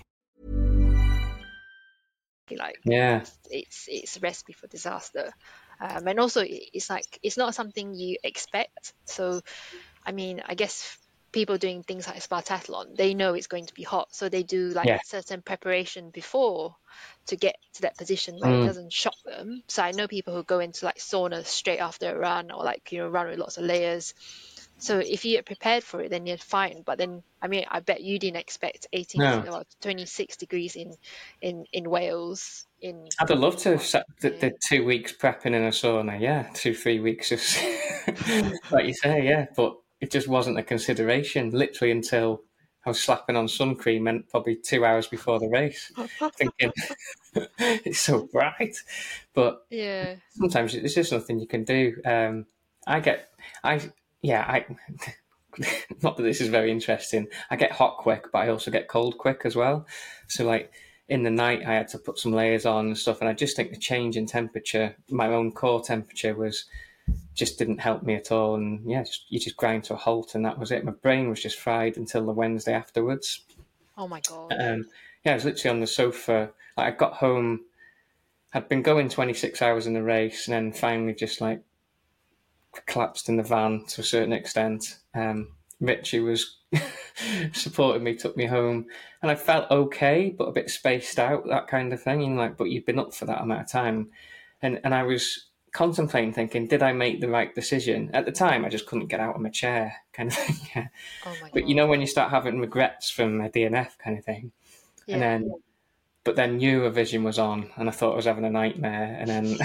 G: Like,
F: yeah,
G: it's it's a recipe for disaster. Um, and also, it's like, it's not something you expect. So, I mean, I guess people doing things like Spartathlon, they know it's going to be hot. So they do like
F: yeah.
G: certain preparation before to get to that position where
F: Mm.
G: it doesn't shock them. So I know people who go into like sauna straight after a run, or like, you know, run with lots of layers. So if you get prepared for it, then you're fine. But then, I mean, I bet you didn't expect eighteen
F: No.
G: or twenty-six degrees in, in, in Wales. In
F: I'd have loved to have sat the,
G: yeah.
F: the two weeks prepping in a sauna. Yeah, two, three weeks. Just like you say, yeah. But it just wasn't a consideration, literally, until I was slapping on sun cream and probably two hours before the race, thinking, it's so bright. But
G: Yeah.
F: sometimes there's just nothing you can do. Um, I get, I, yeah, I, not that this is very interesting. I get hot quick, but I also get cold quick as well. So like in the night, I had to put some layers on and stuff. And I just think the change in temperature, my own core temperature was, just didn't help me at all. And yeah, just, you just grind to a halt and that was it. My brain was just fried until the Wednesday afterwards.
G: Oh my God.
F: Um, yeah, I was literally on the sofa. Like, I got home, I'd been going twenty-six hours in the race, and then finally just like collapsed in the van to a certain extent. Um, Richie was supporting me, took me home, and I felt okay, but a bit spaced out, that kind of thing. And like, but you've been up for that amount of time. And, and I was contemplating, thinking, did I make the right decision? At the time, I just couldn't get out of my chair, kind of thing. Yeah.
G: Oh my
F: But
G: God.
F: you know, when you start having regrets from a D N F kind of thing,
G: Yeah.
F: and then, but then Eurovision was on, and I thought I was having a nightmare, and then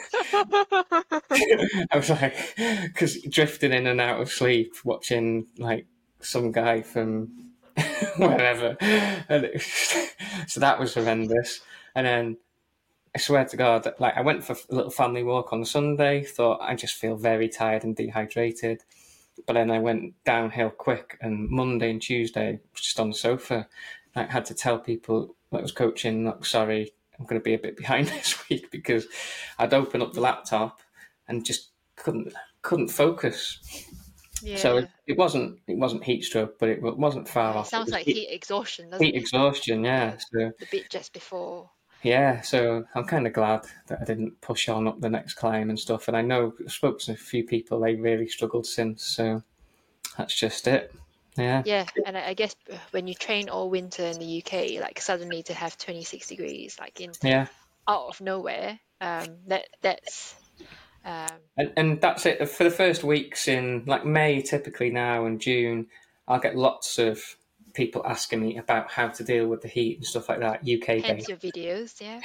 F: I was like, because drifting in and out of sleep, watching like some guy from wherever, and it was, so that was horrendous. And then I swear to God, like I went for a little family walk on Sunday, thought I just feel very tired and dehydrated. But then I went downhill quick, and Monday and Tuesday was just on the sofa. I had to tell people that was coaching, look, sorry, I'm going to be a bit behind this week, because I'd open up the laptop and just couldn't couldn't focus.
G: Yeah.
F: So it, it wasn't it wasn't heat stroke, but it wasn't far
G: Yeah, it
F: off.
G: sounds
F: It was
G: like heat exhaustion, doesn't
F: heat
G: it?
F: exhaustion, yeah. So
G: The bit just before.
F: yeah, so I'm kind of glad that I didn't push on up the next climb and stuff. And I know I spoke to a few people, they really struggled since. So that's just it. Yeah.
G: Yeah, and I I guess when you train all winter in the U K, like suddenly to have twenty-six degrees, like in
F: Yeah.
G: out of nowhere, um, that that's um,
F: And, and that's it. For the first weeks in like May, typically now, and June, I'll get lots of people asking me about how to deal with the heat and stuff like that, U K
G: hence
F: based.
G: your videos, yeah.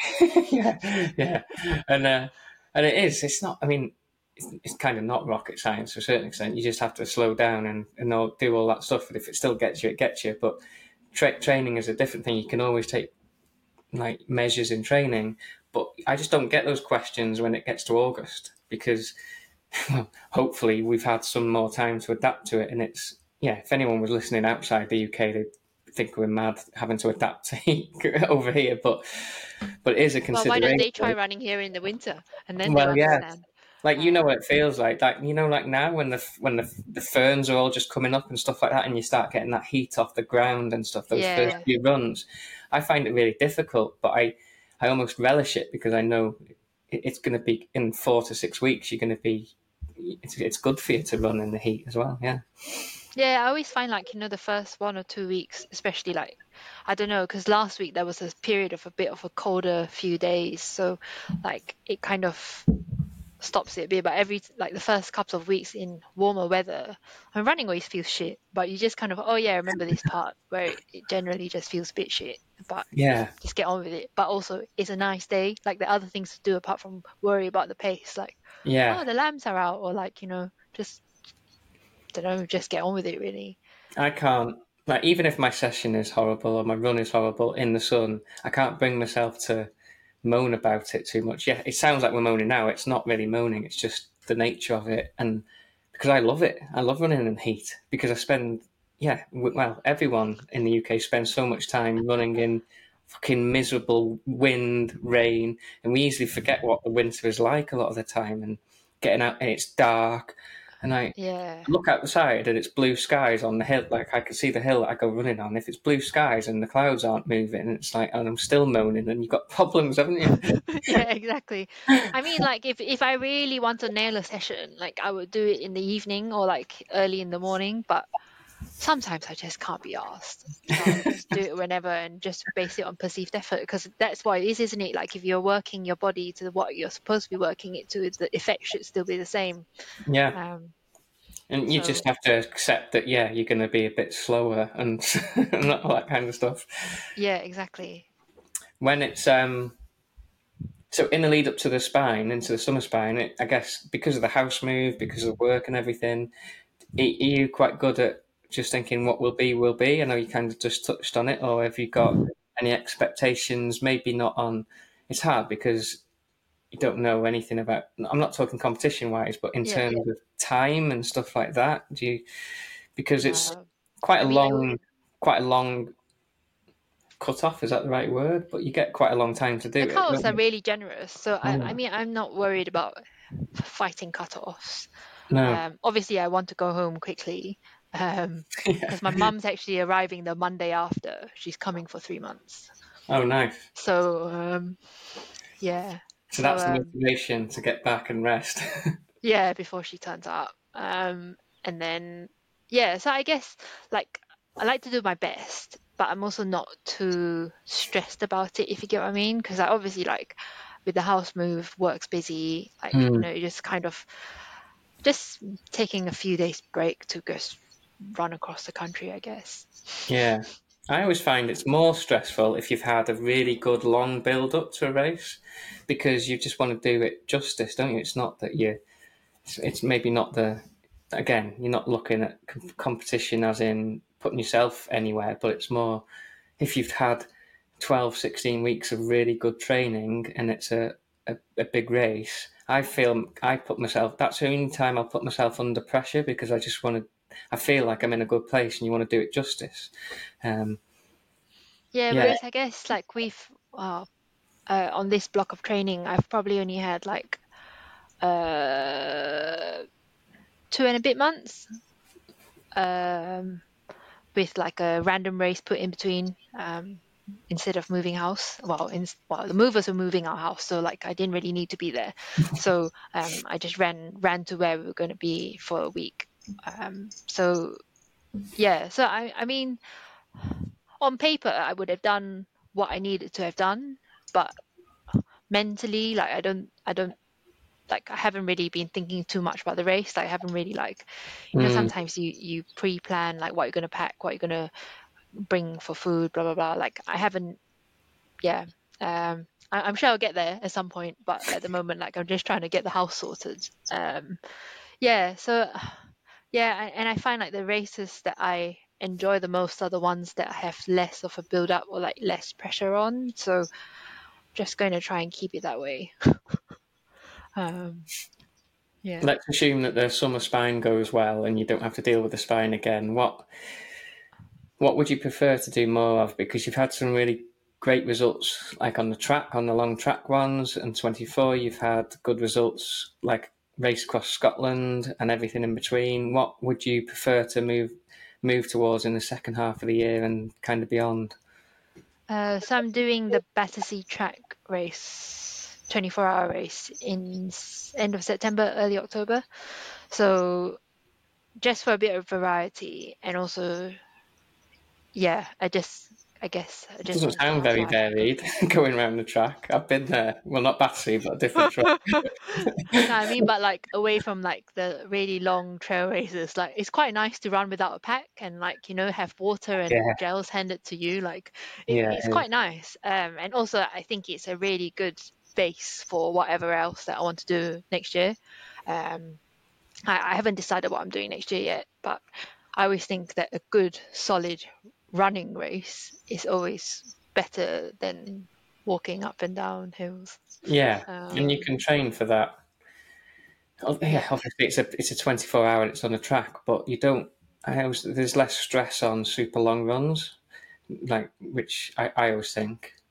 F: yeah, yeah, and uh, and it is. It's not. I mean, it's, it's kind of not rocket science to a certain extent. You just have to slow down and and all, do all that stuff. But if it still gets you, it gets you. But tra- training is a different thing. You can always take like measures in training, but I just don't get those questions when it gets to August, because well, hopefully we've had some more time to adapt to it. And it's yeah. If anyone was listening outside the U K, they'd think we're mad having to adapt to heat over here, but but it is a
G: Well,
F: consideration.
G: why don't they try running here in the winter, and then
F: Well,
G: they'll
F: yeah.
G: understand.
F: Like, you know what it feels like. Like, you know, like now when the when the the ferns are all just coming up and stuff like that, and you start getting that heat off the ground and stuff. Those
G: Yeah.
F: first few runs, I find it really difficult, but I I almost relish it, because I know it, it's going to be in four to six weeks. You're going to be. It's it's good for you to run in the heat as well. Yeah.
G: Yeah, I always find like, you know, the first one or two weeks, especially like, I don't know, because last week there was a period of a bit of a colder few days, so like it kind of stops it a bit. But every like the first couple of weeks in warmer weather, I mean, running always feels shit, but you just kind of, oh yeah, I remember this part where it generally just feels a bit shit, but
F: Yeah.
G: just get on with it. But also, it's a nice day. Like, there are other things to do apart from worry about the pace, like
F: Yeah.
G: oh, the lambs are out, or like, you know, just don't know, just get on with it, really.
F: I can't, like, even if my session is horrible or my run is horrible in the sun, I can't bring myself to moan about it too much. Yeah, it sounds like we're moaning now. It's not really moaning. It's just the nature of it. And because I love it. I love running in heat, because I spend, yeah, well, everyone in the U K spends so much time running in fucking miserable wind, rain, and we easily forget what the winter is like a lot of the time. And getting out, and it's dark, and I
G: Yeah.
F: look outside and it's blue skies on the hill. Like I can see the hill that I go running on. If it's blue skies and the clouds aren't moving, it's like, and I'm still moaning. And you've got problems, haven't you?
G: Yeah, exactly. I mean, like if if I really want to nail a session, like I would do it in the evening or like early in the morning. But sometimes I just can't be asked. So I'll just do it whenever and just base it on perceived effort, because that's what it is, isn't it? Like if you're working your body to what you're supposed to be working it to, the effect should still be the same.
F: Yeah.
G: Um,
F: And you
G: so-
F: just have to accept that, yeah, you're going to be a bit slower and, and all that kind of stuff.
G: yeah, exactly.
F: When it's um, so in the lead up to the spine, into the summer spine, it, I guess because of the house move, because of work and everything, are you quite good at just thinking what will be will be? I know you kind of just touched on it, or have you got any expectations? Maybe not on. It's hard because you don't know anything about. I'm not talking competition wise, but in
G: Yeah.
F: terms of time and stuff like that. Do you? Because it's
G: Uh,
F: quite a
G: I mean,
F: long, quite a long cut off. Is that the right word? But you get quite a long time to do
G: the
F: it.
G: cutoffs
F: don't
G: are
F: you?
G: really generous. So I, I
F: Mm.
G: mean, I'm not worried about fighting cutoffs.
F: No.
G: Um, obviously, I want to go home quickly um, because my mum's actually arriving the Monday after. She's coming for three months.
F: Oh, nice.
G: So um, yeah.
F: So that's the
G: um,
F: motivation to get back and rest.
G: yeah, before she turns up. Um, and then yeah, so I guess like I like to do my best, but I'm also not too stressed about it, if you get what I mean. Because I obviously like with the house move, work's busy. Like you
F: Mm.
G: know, you just kind of just taking a few days break to just run across the country, I guess.
F: Yeah. I always find it's more stressful if you've had a really good long build up to a race, because you just want to do it justice, don't you? It's not that you, it's, it's maybe not the, again, you're not looking at com- competition as in putting yourself anywhere, but it's more if you've had twelve, sixteen weeks of really good training and it's a, a, a big race. I feel I put myself, that's the only time I'll put myself under pressure, because I just want to, I feel like I'm in a good place and you want to do it justice. Um,
G: Yeah,
F: Yeah.
G: whereas I guess like we've uh, uh, on this block of training, I've probably only had like uh, two and a bit months um, with like a random race put in between um, instead of moving house. Well, in, well, the movers were moving our house, so like I didn't really need to be there. So um, I just ran ran to where we were going to be for a week. Um, so yeah, so I I mean, on paper I would have done what I needed to have done, but mentally, like I don't I don't like I haven't really been thinking too much about the race. Like I haven't really like you know
F: Mm.
G: sometimes you you pre-plan like what you're gonna pack, what you're gonna bring for food, blah blah blah. Like I haven't, yeah. Um, I, I'm sure I'll get there at some point, but at the moment, like I'm just trying to get the house sorted. Um, yeah. So yeah, I- and I find like the races that I enjoy the most are the ones that have less of a build up or like less pressure on. So just going to try and keep it that way. um, yeah.
F: Let's assume that the summer spine goes well and you don't have to deal with the spine again. What what would you prefer to do more of? Because you've had some really great results, like on the track, on the long track ones, and twenty-four, you've had good results, like race across Scotland and everything in between. What would you prefer to move move towards in the second half of the year and kind of beyond?
G: Uh, so I'm doing the Battersea track race, twenty-four hour race in s- end of September, early October. So just for a bit of variety, and also, yeah, I just, I guess, I
F: It
G: just
F: doesn't
G: want to
F: sound
G: have,
F: very
G: like-
F: varied going around the track. I've been there. Well, not Battersea, but a different track.
G: No, I mean, but like away from like the really long trail races, like it's quite nice to run without a pack and like you know have water and
F: Yeah.
G: gels handed to you. Like it,
F: Yeah,
G: it's
F: it
G: quite nice. Um, and also I think it's a really good base for whatever else that I want to do next year. Um, I, I haven't decided what I'm doing next year yet, but I always think that a good solid running race is always better than walking up and down hills.
F: Yeah,
G: Um,
F: and you can train for that. Oh, yeah,
G: Yeah.
F: obviously it's a it's a twenty-four hour and it's on a track, but you don't. I always, there's less stress on super long runs, like which I, I always think.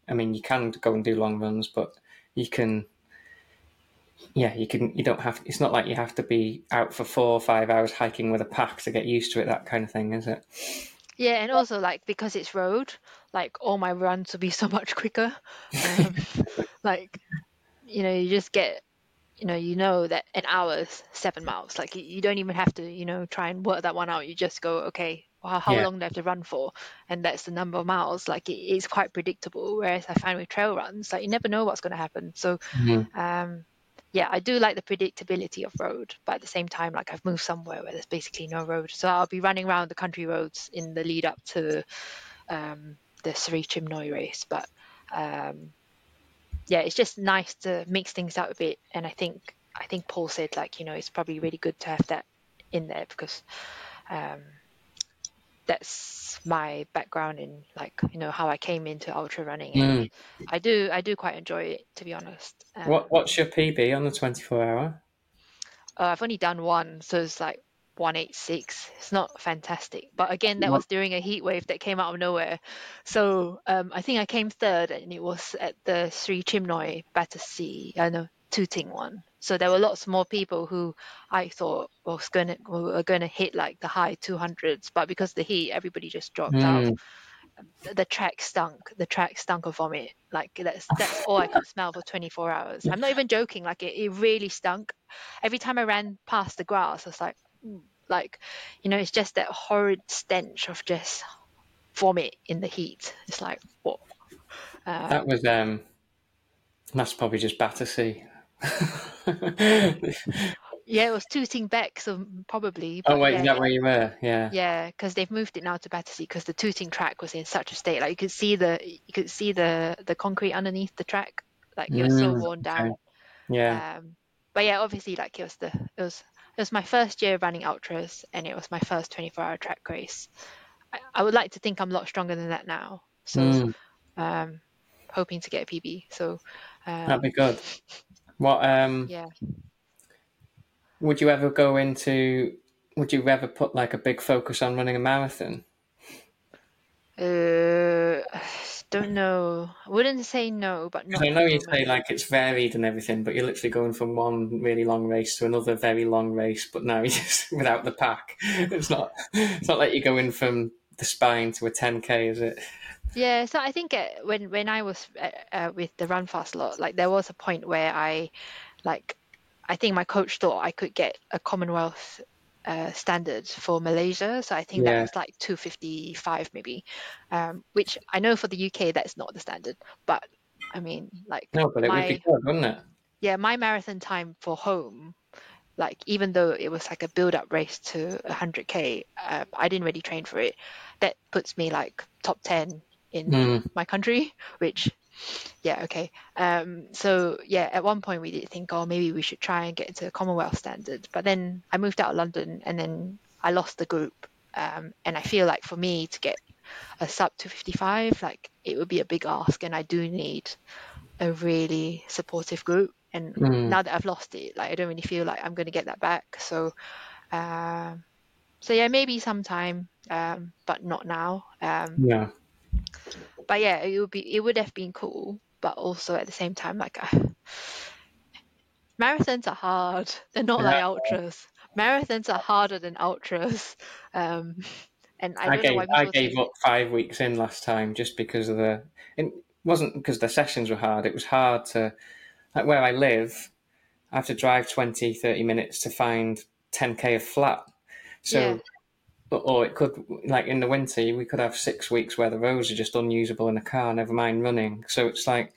F: I mean, you can go and do long runs, but you can, yeah, you can. You don't have. It's not like you have to be out for four or five hours hiking with a pack to get used to it. That kind of thing, is it?
G: Yeah, and also like because it's road, like all my runs will be so much quicker. Um, like, you know, you just get, you know, you know that an hour is seven miles. Like you, you don't even have to, you know, try and work that one out. You just go, okay, well, how
F: Yeah.
G: long do I have to run for? And that's the number of miles. Like it, it's quite predictable. Whereas I find with trail runs, like you never know what's going to happen. So,
F: Mm-hmm.
G: um, yeah, I do like the predictability of road, but at the same time, like I've moved somewhere where there's basically no road. So I'll be running around the country roads in the lead up to um, the Sri Chimnoi race. But um, yeah, it's just nice to mix things out a bit. And I think I think Paul said, like, you know, it's probably really good to have that in there because um, that's my background in, like, you know, how I came into ultra running. And
F: Mm.
G: I do I do quite enjoy it, to be honest. Um,
F: What What's your P B on the twenty-four hour?
G: Uh, I've only done one, so it's like one eighty-six. It's not fantastic, but again, that was during a heat wave that came out of nowhere. So um, I think I came third, and it was at the Sri Chimnoi Battersea, I know, Tooting one. So there were lots more people who I thought was gonna were gonna hit like the high two hundreds, but because of the heat, everybody just dropped out.
F: Mm.
G: The track stunk. The track stunk of vomit. Like that's that's all I could smell for twenty-four hours. I'm not even joking. Like it, it really stunk. Every time I ran past the grass, I was like, mm, like, you know, it's just that horrid stench of just vomit in the heat. It's like, what? Um,
F: That was um. That's probably just Battersea.
G: yeah, it was Tooting Beck, so probably.
F: Oh
G: But
F: wait,
G: yeah,
F: is that where you were? Yeah.
G: yeah, because they've moved it now to Battersea because the Tooting track was in such a state. Like you could see the you could see the the concrete underneath the track. Like it was so
F: Mm,
G: worn down.
F: okay. Yeah.
G: Um, but yeah, obviously, like it was the it was it was my first year running ultras, and it was my first twenty-four hour track race. I, I would like to think I'm a lot stronger than that now. So,
F: Mm,
G: um, hoping to get a P B. So, um,
F: that'd be good. What um
G: yeah.
F: would you ever go into? Would you ever put like a big focus on running a marathon?
G: Uh, don't know. I wouldn't say no, but not.
F: Because I
G: at
F: know
G: the
F: you
G: moment.
F: say like it's varied and everything, but you're literally going from one really long race to another very long race. But now you're just without the pack. It's not. It's not like you're going from the spine to a ten K, is it?
G: Yeah, so I think uh, when when I was uh, uh, with the Run Fast lot, like there was a point where I, like, I think my coach thought I could get a Commonwealth uh, standard for Malaysia. So I think
F: Yeah.
G: that was like two fifty-five maybe, um, which I know for the U K that's not the standard. But I mean, like
F: No, but it
G: my
F: would be good, wouldn't it?
G: yeah, my marathon time for home, like even though it was like a build-up race to one hundred K, uh, I didn't really train for it. That puts me like top ten in
F: Mm.
G: my country, which, yeah, okay. Um, so yeah, at one point we did think, oh, maybe we should try and get into a Commonwealth standard. But then I moved out of London, and then I lost the group. Um, and I feel like for me to get a sub two fifty-five, like it would be a big ask, and I do need a really supportive group. And
F: Mm.
G: now that I've lost it, like I don't really feel like I'm going to get that back. So, um, so yeah, maybe sometime, um, but not now. Um,
F: Yeah.
G: but yeah, it would be it would have been cool, but also at the same time, like uh, marathons are hard. They're not like
F: Yeah.
G: ultras. Marathons are harder than ultras. Um, and I
F: I
G: don't know
F: gave
G: why
F: I
G: people
F: gave
G: think.
F: up five weeks in last time just because of the. It wasn't because the sessions were hard. It was hard to, like where I live, I have to drive twenty, thirty minutes to find ten K of flat. So,
G: Yeah.
F: or it could, like in the winter, we could have six weeks where the roads are just unusable in a car, never mind running. So it's like,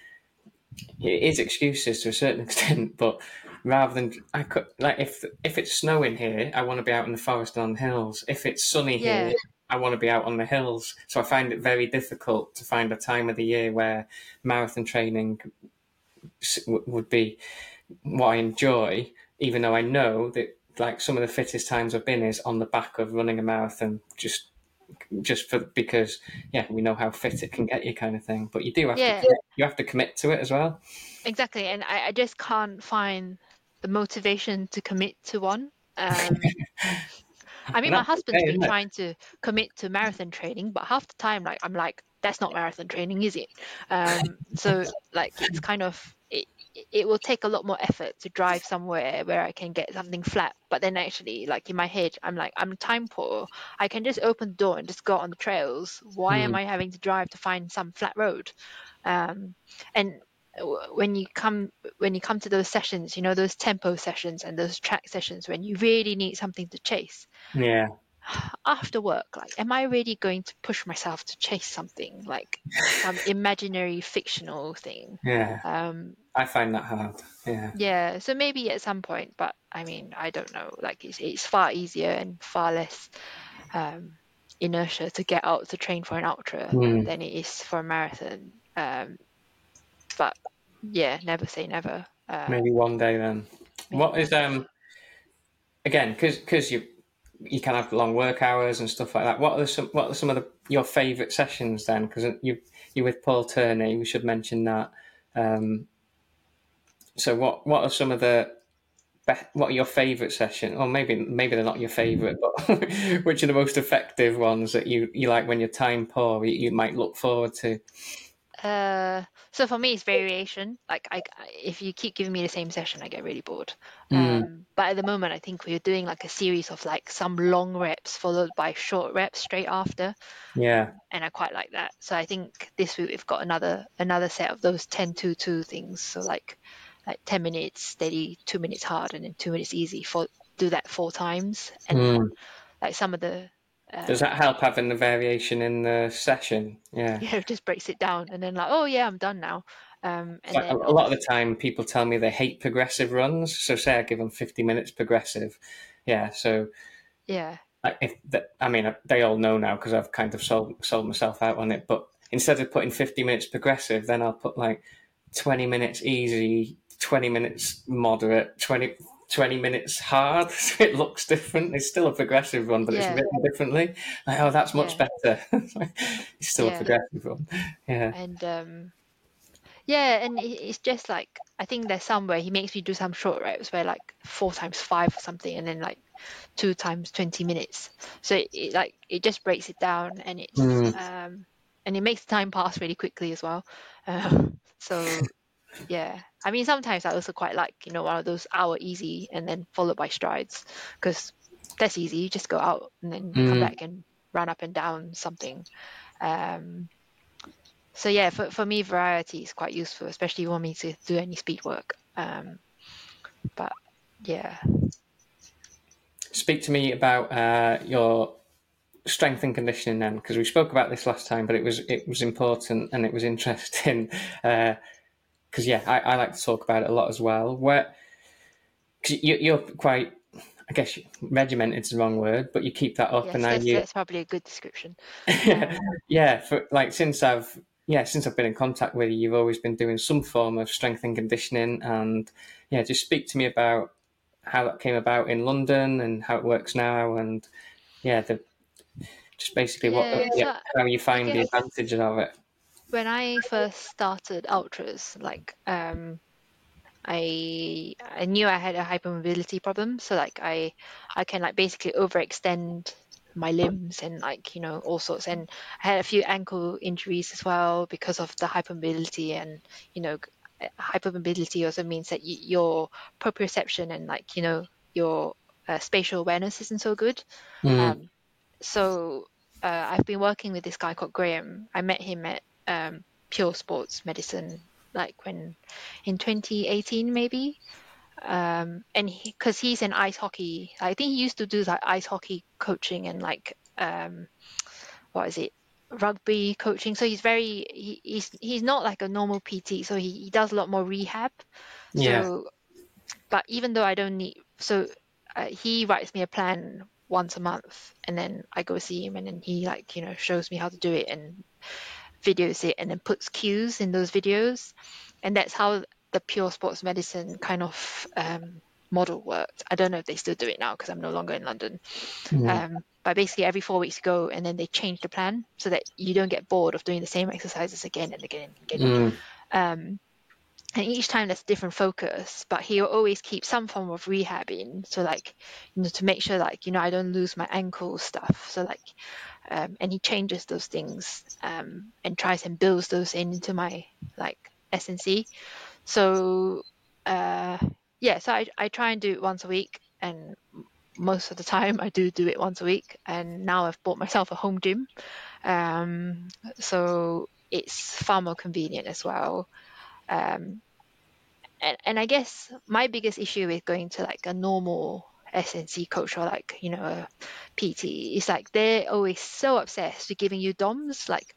F: it is excuses to a certain extent, but rather than, I could, like if if it's snowing here, I want to be out in the forest and on the hills. If it's sunny
G: Yeah.
F: here, I want to be out on the hills. So I find it very difficult to find a time of the year where marathon training s- w- would be what I enjoy, even though I know that like some of the fittest times I've been is on the back of running a marathon, just just for because yeah, we know how fit it can get you, kind of thing. But you do have
G: Yeah.
F: to you have to commit to it as well.
G: Exactly, and I, I just can't find the motivation to commit to one. Um, I mean, my
F: That's
G: husband's
F: okay,
G: been
F: isn't it?
G: trying to commit to marathon training, but half the time, like I'm like, that's not marathon training, is it? Um, so like it's kind of it, it will take a lot more effort to drive somewhere where I can get something flat. But then actually, like in my head, I'm like, I'm time poor. I can just open the door and just go on the trails. Why
F: Mm.
G: am I having to drive to find some flat road? Um, and when you come when you come to those sessions, you know, those tempo sessions and those track sessions when you really need something to chase.
F: Yeah.
G: After work, like, am I really going to push myself to chase something like some imaginary fictional thing?
F: Yeah.
G: Um,
F: I find that hard. Yeah.
G: yeah. So maybe at some point, but I mean, I don't know. Like, it's it's far easier and far less um, inertia to get out to train for an ultra
F: Mm.
G: than it is for a marathon. Um, but yeah, never say never. Uh,
F: Maybe one day then.
G: maybe
F: What
G: one
F: is
G: day.
F: um again because because you you can have long work hours and stuff like that. What are some what are some of the, your favourite sessions then? Because you you're with Paul Turney. We should mention that. Um, so what what are some of the be- what are your favourite sessions? Or maybe maybe they're not your favourite, but which are the most effective ones that you, you like when you're time poor? You, you might look forward to.
G: Uh, so for me, it's variation. Like, I, I- if you keep giving me the same session, I get really bored.
F: Mm.
G: Um, but at the moment, I think we're doing like a series of like some long reps followed by short reps straight after,
F: Yeah.
G: and I quite like that. So I think this week we've got another another set of those ten two two things. So like like ten minutes steady, two minutes hard, and then two minutes easy. For do that four times, and
F: Mm.
G: like some of the
F: Does that help having the variation in the session? Yeah.
G: you know, just breaks it down, and then like, oh yeah, I'm done now. Um, and
F: Like,
G: then
F: a lot of the time, people tell me they hate progressive runs. So say I give them fifty minutes progressive. Yeah. So
G: yeah,
F: I- if the, I mean, they all know now because I've kind of sold sold myself out on it. But instead of putting fifty minutes progressive, then I'll put like twenty minutes easy, twenty minutes moderate, twenty, twenty minutes hard. So it looks different. It's still a progressive run, but
G: Yeah.
F: it's written differently. Like, oh, that's much
G: Yeah.
F: better. It's still
G: Yeah.
F: a progressive run. Yeah.
G: and um, yeah, and it- it's just like, I think there's some where he makes me do some short reps where like four times five or something, and then like two times twenty minutes. So it, it like it just breaks it down, and it's
F: Mm.
G: um, and it makes time pass really quickly as well. Uh, so yeah, I mean, sometimes I also quite like, you know, one of those hour easy and then followed by strides, because that's easy. You just go out and then come
F: Mm.
G: back and run up and down something. Um, so yeah, for, for me, variety is quite useful, especially if you want me to do any speed work. Um, but yeah,
F: Speak to me about uh, your strength and conditioning then, because we spoke about this last time, but it was it was important and it was interesting. Because uh, yeah, I, I like to talk about it a lot as well. Where cause you, you're quite, I guess, regimented is the wrong word, but you keep that up,
G: yes,
F: and now
G: that's,
F: you,
G: that's probably a good description.
F: yeah, yeah, for like since I've yeah since I've been in contact with you, you've always been doing some form of strength and conditioning, and yeah, just speak to me about how that came about in London and how it works now, and yeah, the just basically what
G: Yeah,
F: yeah,
G: so
F: how you find the
G: guess-
F: advantages of it.
G: When I first started ultras, like um, I I knew I had a hypermobility problem, so like I I can like basically overextend my limbs and like, you know, all sorts. And I had a few ankle injuries as well because of the hypermobility. And you know, hypermobility also means that y- your proprioception and like, you know, your uh, spatial awareness isn't so good.
F: Mm.
G: Um, so uh, I've been working with this guy called Graham. I met him at um, Pure Sports Medicine, like when in twenty eighteen maybe. Um, and he, because he's an ice hockey, I think he used to do like ice hockey coaching and like um, what is it, rugby coaching. So he's very he, he's he's not like a normal P T. So he, he does a lot more rehab.
F: Yeah.
G: So, but even though I don't need, so uh, he writes me a plan once a month, and then I go see him, and then he like, you know, shows me how to do it and videos it, and then puts cues in those videos. And that's how the Pure Sports Medicine kind of um, model worked. I don't know if they still do it now because I'm no longer in London.
F: Mm.
G: Um, but basically every four weeks you go, and then they change the plan so that you don't get bored of doing the same exercises again and again and again.
F: Mm.
G: Um, and each time there's a different focus, but he'll always keep some form of rehab in, so like, you know, to make sure like, you know, I don't lose my ankle stuff. So like, um, and he changes those things, um, and tries and builds those in into my like S N C. So uh, yeah, so I, I try and do it once a week, and most of the time I do do it once a week. And now I've bought myself a home gym, um, so it's far more convenient as well. Um, and, and I guess my biggest issue with going to like a normal S N C coach or like, you know, a P T is like they're always so obsessed with giving you D O M S. Like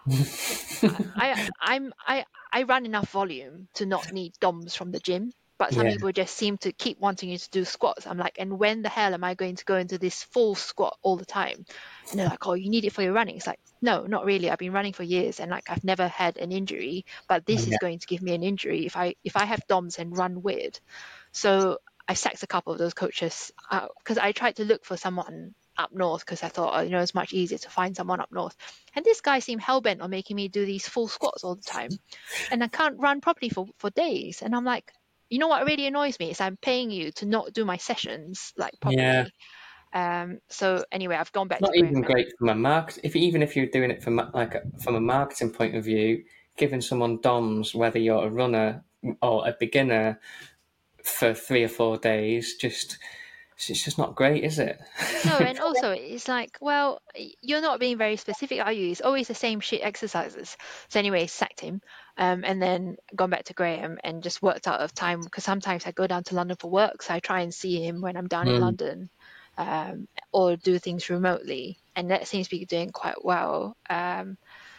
G: I I'm I I run enough volume to not need D O M S from the gym, but some
F: Yeah.
G: people just seem to keep wanting you to do squats. I'm like, and when the hell am I going to go into this full squat all the time? And they're like, oh, you need it for your running. It's like, no, not really. I've been running for years and like I've never had an injury, but this
F: Yeah.
G: is going to give me an injury if I if I have D O M S and run weird. So I sacked a couple of those coaches out because I tried to look for someone up north because I thought, oh, you know, it's much easier to find someone up north. And this guy seemed hellbent on making me do these full squats all the time, and I can't run properly for for days. And I'm like, you know what really annoys me is I'm paying you to not do my sessions like properly.
F: Yeah.
G: Um. So anyway, I've gone back
F: Not
G: to
F: even
G: Graham.
F: great from a market. If even if you're doing it from ma- like a, from a marketing point of view, giving someone D O M S, whether you're a runner or a beginner, for three or four days, just it's just not great, is it?
G: No, and also it's like, well, you're not being very specific, are you? It's always the same shit exercises. So anyway, sacked him, um, and then gone back to Graham and just worked out of time because sometimes I go down to London for work, so I try and see him when I'm down in
F: Mm.
G: London, um, or do things remotely, and that seems to be doing quite well. Um,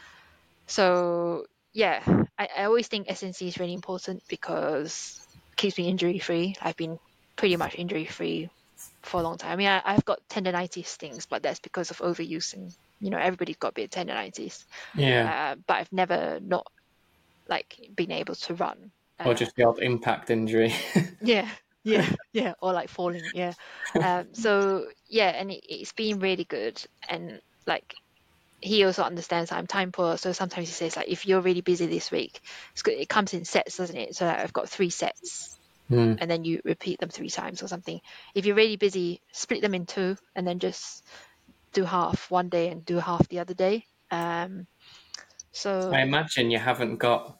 G: so yeah, I, I always think S N C is really important because it keeps me injury free. I've been pretty much injury free for a long time. I mean, I, I've got tendonitis things, but that's because of overuse, and you know, everybody's got a bit of tendonitis.
F: Yeah.
G: Uh, but I've never not like been able to run.
F: Or
G: Uh,
F: just the odd impact injury.
G: yeah, yeah, yeah, or like falling. Yeah. Um, so yeah, and it, it's been really good, and like he also understands I'm time poor, so sometimes he says like, if you're really busy this week, it's good. It comes in sets, doesn't it? So like, I've got three sets.
F: Mm.
G: And then you repeat them three times or something. If you're really busy, split them in two and then just do half one day and do half the other day. Um, so
F: I imagine you haven't got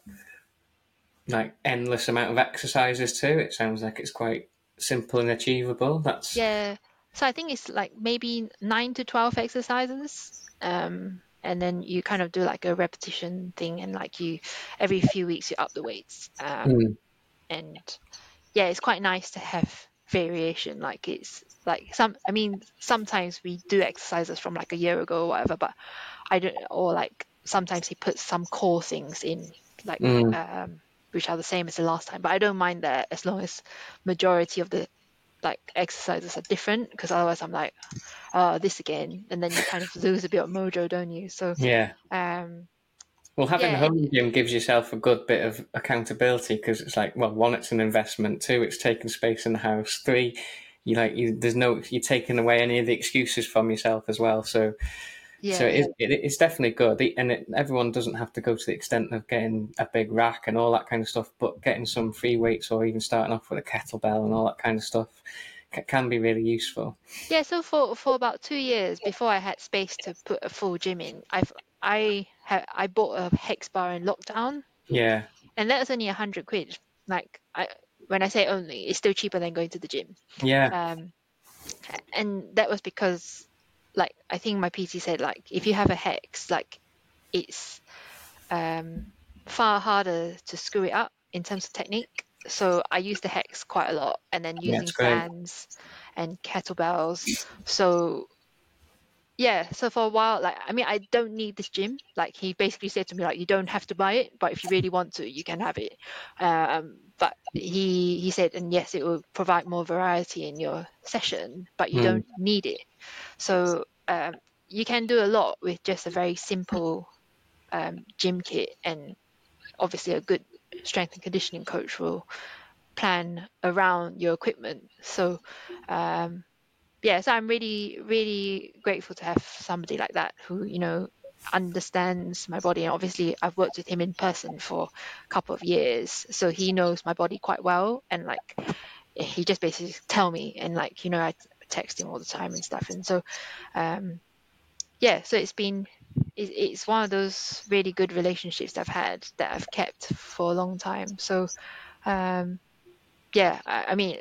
F: like endless amount of exercises too. It sounds like it's quite simple and achievable. That's
G: yeah, so I think it's like maybe nine to twelve exercises. Um, and then you kind of do like a repetition thing, and like you every few weeks you up the weights. Um,
F: Mm.
G: and yeah, it's quite nice to have variation. Like it's like some, I mean, sometimes we do exercises from like a year ago or whatever, but I don't, or like sometimes he puts some core things in, like,
F: Mm.
G: um, which are the same as the last time. But I don't mind that as long as majority of the like exercises are different, because otherwise I'm like, oh, this again, and then you kind of lose a bit of mojo, don't you? So
F: yeah.
G: um,
F: Well, having
G: yeah,
F: a home
G: and-
F: gym gives yourself a good bit of accountability because it's like, well, one, it's an investment. Two, it's taking space in the house. Three, you like you, there's no you're taking away any of the excuses from yourself as well. So,
G: yeah,
F: so it, is, it, it's definitely good. And it, everyone doesn't have to go to the extent of getting a big rack and all that kind of stuff, but getting some free weights or even starting off with a kettlebell and all that kind of stuff ca- can be really useful.
G: Yeah, so for for about two years before I had space to put a full gym in, I've I ha I bought a hex bar in lockdown,
F: Yeah,
G: and that was only a hundred quid. Like I when I say only, it's still cheaper than going to the gym.
F: yeah,
G: Um, and that was because, like, I think my P T said like if you have a hex, like it's um far harder to screw it up in terms of technique. So I use the hex quite a lot, and then
F: Yeah,
G: using
F: it's great.
G: fans and kettlebells. So yeah, so for a while, like, I mean, I don't need this gym. Like, he basically said to me, like, you don't have to buy it, but if you really want to, you can have it. Um, but he he said, and yes, it will provide more variety in your session, but you
F: Mm.
G: don't need it. So um, you can do a lot with just a very simple um, gym kit, and obviously a good strength and conditioning coach will plan around your equipment. So um, yeah, so I'm really, really grateful to have somebody like that who, you know, understands my body. And obviously I've worked with him in person for a couple of years, so he knows my body quite well, and like he just basically tell me, and like, you know, I text him all the time and stuff. And so um yeah, so it's been it, it's one of those really good relationships that I've had that I've kept for a long time. So um yeah, I, I mean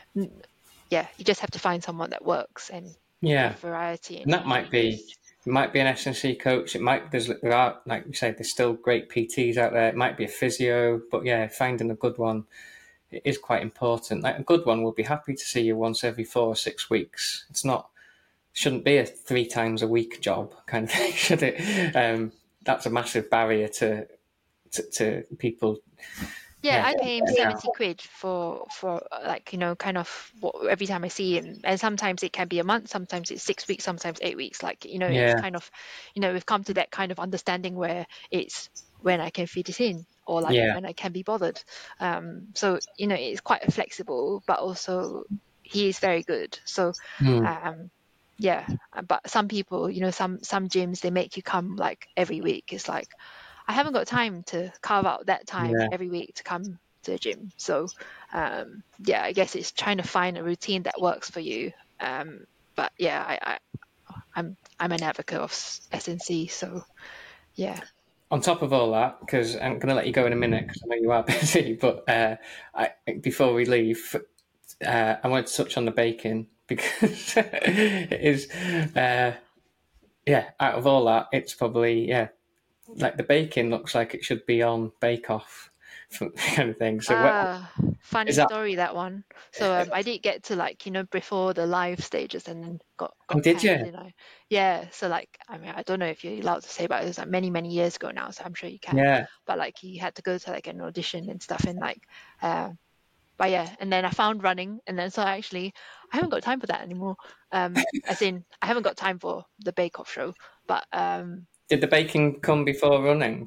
G: yeah, you just have to find someone that works and
F: yeah
G: variety.
F: And that might be, it might be an S and C coach. It might, there's, there are, like you said, there's still great P Ts out there. It might be a physio, but yeah, finding a good one, it is quite important. Like a good one will be happy to see you once every four or six weeks. It's not, shouldn't be a three times a week job kind of thing, should it? Um, that's a massive barrier to to, to people.
G: Yeah,
F: Yeah.
G: I pay him seventy quid for, for like, you know, kind of what, every time I see him. And sometimes it can be a month, sometimes it's six weeks, sometimes eight weeks. Like, you know,
F: Yeah.
G: it's kind of, you know, we've come to that kind of understanding where it's when I can fit it in, or like
F: Yeah.
G: when I can be bothered. Um, so, you know, it's quite flexible, but also he is very good. So,
F: Hmm.
G: um, yeah, but some people, you know, some, some gyms, they make you come like every week. It's like, I haven't got time to carve out that time
F: Yeah.
G: every week to come to the gym. So, um, yeah, I guess it's trying to find a routine that works for you. Um, but yeah, I, I, I'm I'm an advocate of S and C. So, yeah.
F: On top of all that, because I'm going to let you go in a minute because I know you are busy, but uh, I, before we leave, uh, I want to touch on the baking because it is, uh, yeah, out of all that, it's probably, yeah, like the baking looks like it should be on Bake Off kind of thing. So what,
G: Ah, funny
F: is that?
G: story, that one. So um, I did get to like, you know, before the live stages and then got,
F: Oh,
G: got
F: did
G: canned,
F: you?
G: you know. Yeah, so like, I mean, I don't know if you're allowed to say, but it was like many, many years ago now, so I'm sure you can.
F: Yeah.
G: But like, you had to go to like an audition and stuff, and like, uh, but yeah, and then I found running, and then so actually, I haven't got time for that anymore. Um, as in, I haven't got time for the Bake Off show, but um,
F: Did the baking come before running?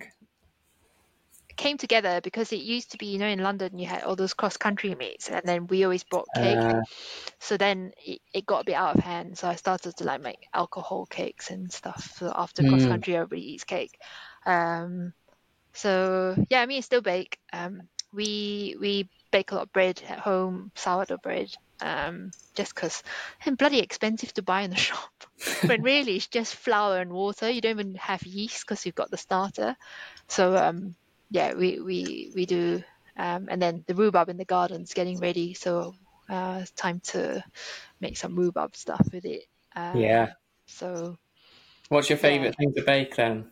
G: came together because it used to be, you know, in London you had all those cross country meets, and then we always brought cake.
F: Uh,
G: So then it, it got a bit out of hand. So I started to like make alcohol cakes and stuff. So after
F: Mm.
G: cross country, everybody eats cake. Um, so yeah, I mean, I still bake. Um, we we bake a lot of bread at home, sourdough bread. Um, just because it's bloody expensive to buy in the shop. When really it's just flour and water. You don't even have yeast because you've got the starter. So um, yeah, we we we do. Um, and then the rhubarb in the garden's getting ready. So uh, it's time to make some rhubarb stuff with it. Um,
F: yeah.
G: So
F: What's your
G: yeah.
F: favourite thing to bake then?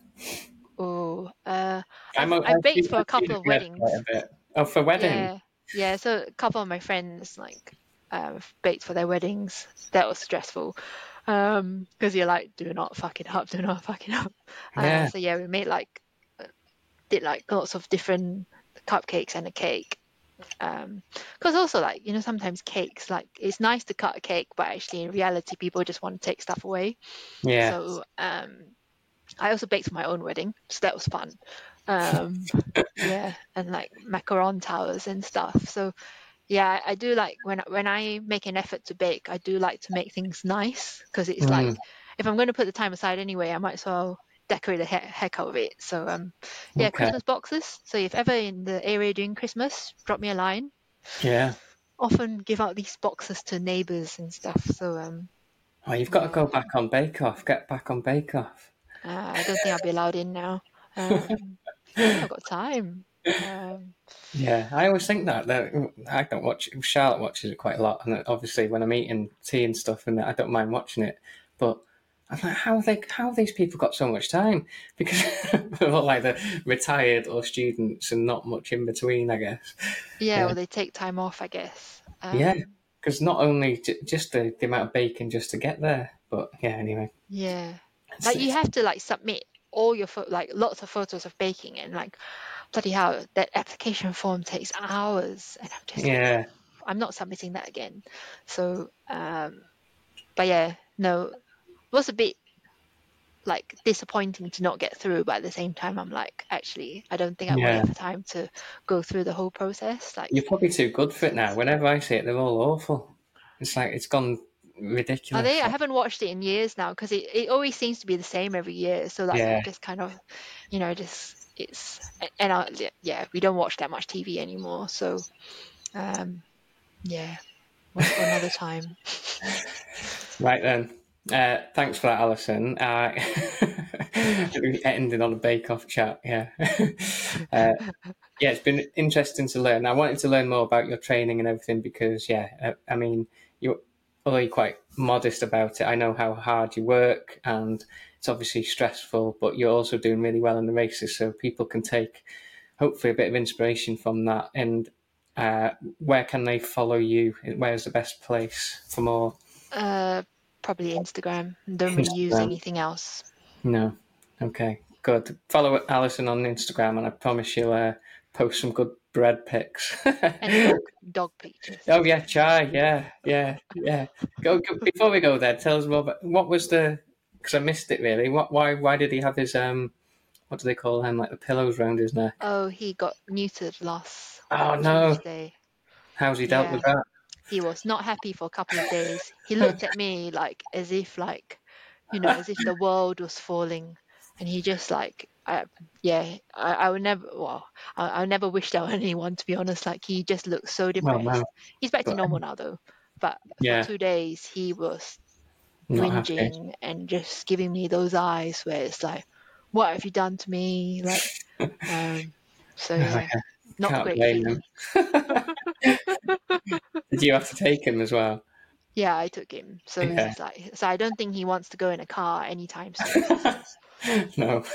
G: Oh, uh,
F: I'm
G: I've,
F: a-
G: I've
F: I've
G: baked
F: seen-
G: for a
F: I've seen
G: couple of
F: bread
G: weddings.
F: quite a bit. Oh, for wedding?
G: Yeah, yeah. So a couple of my friends like uh, baked for their weddings. That was stressful um, because you're like, do not fuck it up, do not fuck it up.
F: Yeah.
G: Uh, so yeah, we made like uh, did like lots of different cupcakes and a cake. Um, because also like, you know, sometimes cakes, like it's nice to cut a cake, but actually in reality people just want to take stuff away.
F: Yeah.
G: So um, I also baked for my own wedding, so that was fun. Um, yeah, and like macaron towers and stuff. So yeah, I, I do like when when I make an effort to bake, I do like to make things nice, because it's
F: Mm.
G: like if I'm going to put the time aside anyway, I might as well decorate the he- heck out of it. So um, yeah,
F: Okay.
G: Christmas boxes. So if ever in the area doing Christmas, drop me a line.
F: Yeah.
G: Often give out these boxes to neighbours and stuff. So um,
F: Oh, you've got to
G: yeah.
F: go back on Bake Off. Get back on Bake Off.
G: uh, I don't think I'll be allowed in now. Um, I haven't got time. Um,
F: Yeah, I always think that, that I don't watch it. Charlotte watches it quite a lot, and obviously when I'm eating tea and stuff, and I don't mind watching it. But I'm like, how have they? How have these people got so much time? Because they're all either retired or students, and not much in between, I guess.
G: yeah,
F: Yeah.
G: well, they take time off, I guess. Um,
F: Yeah, because not only j- just the, the amount of baking just to get there, but yeah. Anyway,
G: Yeah.
F: It's-
G: Like you
F: it's-
G: have to like submit all your pho- like lots of photos of baking, and like bloody hell, that application form takes hours, and I'm just like,
F: yeah,
G: I'm not submitting that again. So um but yeah, no, it was a bit like disappointing to not get through, but at the same time I'm like, actually I don't think I
F: Yeah.
G: won't have time to go through the whole process. Like
F: you're probably too good for it now. Whenever I see it, they're all awful. It's like it's gone ridiculous.
G: Are they? I haven't watched it in years now because it, it always seems to be the same every year. So like
F: Yeah.
G: just kind of, you know, just it's and I, yeah, we don't watch that much T V anymore. So, um, yeah, one for another time.
F: Right then. Uh, thanks for that, Alison. Uh, ending on a bake-off chat, yeah. uh, yeah, it's been interesting to learn. I wanted to learn more about your training and everything because, yeah, uh, I mean, you although you're quite modest about it, I know how hard you work and it's obviously stressful, but you're also doing really well in the races, so people can take, hopefully, a bit of inspiration from that. And uh, where can they follow you? Where's the best place for more?
G: Uh, probably Instagram. Don't really use
F: Instagram.
G: anything else.
F: No. Okay, good. Follow Alison on Instagram and I promise she'll uh, post some good bread pics.
G: And dog, dog pictures.
F: Oh, yeah, chai, yeah, yeah, yeah. Go, go Before we go there, tell us more about, what was the, because I missed it really, What? why why did he have his, um, what do they call them, like the pillows around his neck?
G: Oh, he got neutered last
F: Oh, no.
G: Tuesday.
F: How's he dealt
G: Yeah.
F: with that?
G: He was not happy for a couple of days. He looked at me like as if like, you know, as if the world was falling. And he just like, I, yeah, I, I would never, well, I, I would never wish that on anyone, to be honest. Like he just looked so depressed.
F: no.
G: He's back to
F: But-
G: normal now though. But
F: Yeah.
G: for two days he was
F: Not happy.
G: whinging and just giving me those eyes where it's like, what have you done to me? Like, um, so yeah, not
F: Can't
G: great
F: blame
G: feeling.
F: him. Did you have to take him as well?
G: Yeah, I took him. So
F: Yeah.
G: he's like, so I don't think he wants to go in a car anytime soon.
F: No.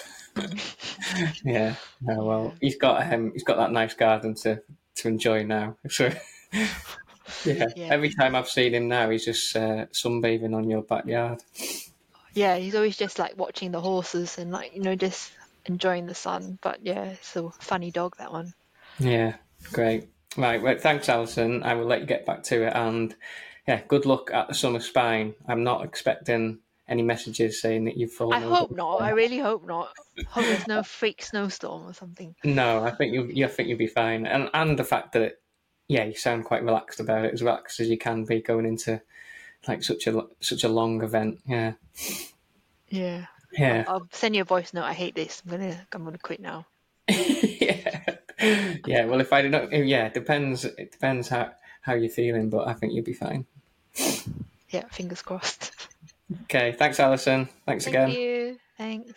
F: Yeah. No. Well, he's got um, he's got that nice garden to to enjoy now. So yeah.
G: Yeah.
F: Every time I've seen him now, he's just uh, sunbathing on your backyard.
G: Yeah, he's always just like watching the horses and like, you know, just enjoying the sun. But yeah, it's a funny dog, that one.
F: Yeah. Great. Right. Well, thanks, Alison. I will let you get back to it. And yeah, good luck at the Summer Spine. I'm not expecting any messages saying that you've fallen
G: I
F: over.
G: hope not. I really hope not. Hope there's no freak snowstorm or something.
F: No, I think you'll, you I think you'll be fine, and and the fact that, yeah, you sound quite relaxed about it, as relaxed as you can be going into like such a such a long event. Yeah,
G: Yeah.
F: yeah,
G: I'll send you a voice note. I hate this. I'm gonna I'm gonna quit now.
F: yeah, yeah. Well, if I don't, know, yeah, it depends. It depends how how you're feeling, but I think you'll be fine.
G: Yeah, fingers crossed.
F: Okay, thanks, Alison. Thanks
G: Thank
F: again.
G: you. Thanks.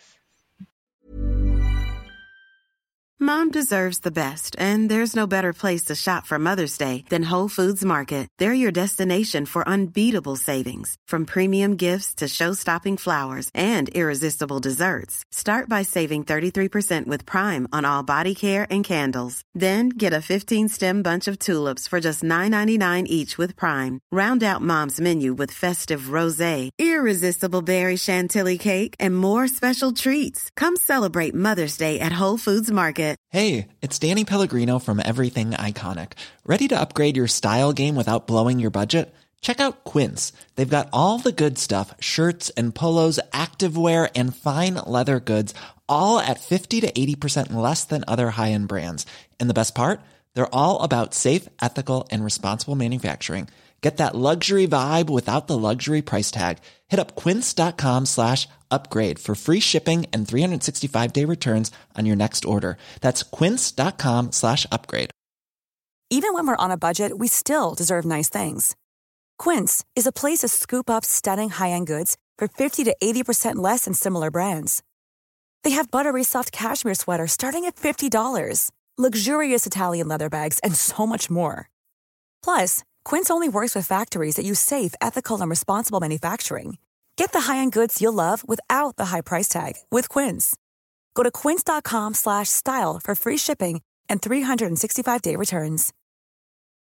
J: Mom deserves the best, and there's no better place to shop for Mother's Day than Whole Foods Market. They're your destination for unbeatable savings, from premium gifts to show-stopping flowers and irresistible desserts. Start by saving thirty-three percent with Prime on all body care and candles. Then get a fifteen-stem bunch of tulips for just nine ninety-nine each with Prime. Round out Mom's menu with festive rosé, irresistible berry chantilly cake, and more special treats. Come celebrate Mother's Day at Whole Foods Market.
K: Hey, it's Danny Pellegrino from Everything Iconic. Ready to upgrade your style game without blowing your budget? Check out Quince. They've got all the good stuff, shirts and polos, activewear, and fine leather goods, all at fifty to eighty percent less than other high-end brands. And the best part? They're all about safe, ethical, and responsible manufacturing. Get that luxury vibe without the luxury price tag. Hit up quince.com slash upgrade for free shipping and three sixty-five day returns on your next order. That's quince.com slash upgrade.
L: Even when we're on a budget, we still deserve nice things. Quince is a place to scoop up stunning high-end goods for fifty to eighty percent less than similar brands. They have buttery soft cashmere sweaters starting at fifty dollars, luxurious Italian leather bags, and so much more. Plus, Quince only works with factories that use safe, ethical, and responsible manufacturing. Get the high-end goods you'll love without the high price tag with Quince. Go to quince.com slash style for free shipping and three sixty-five day returns.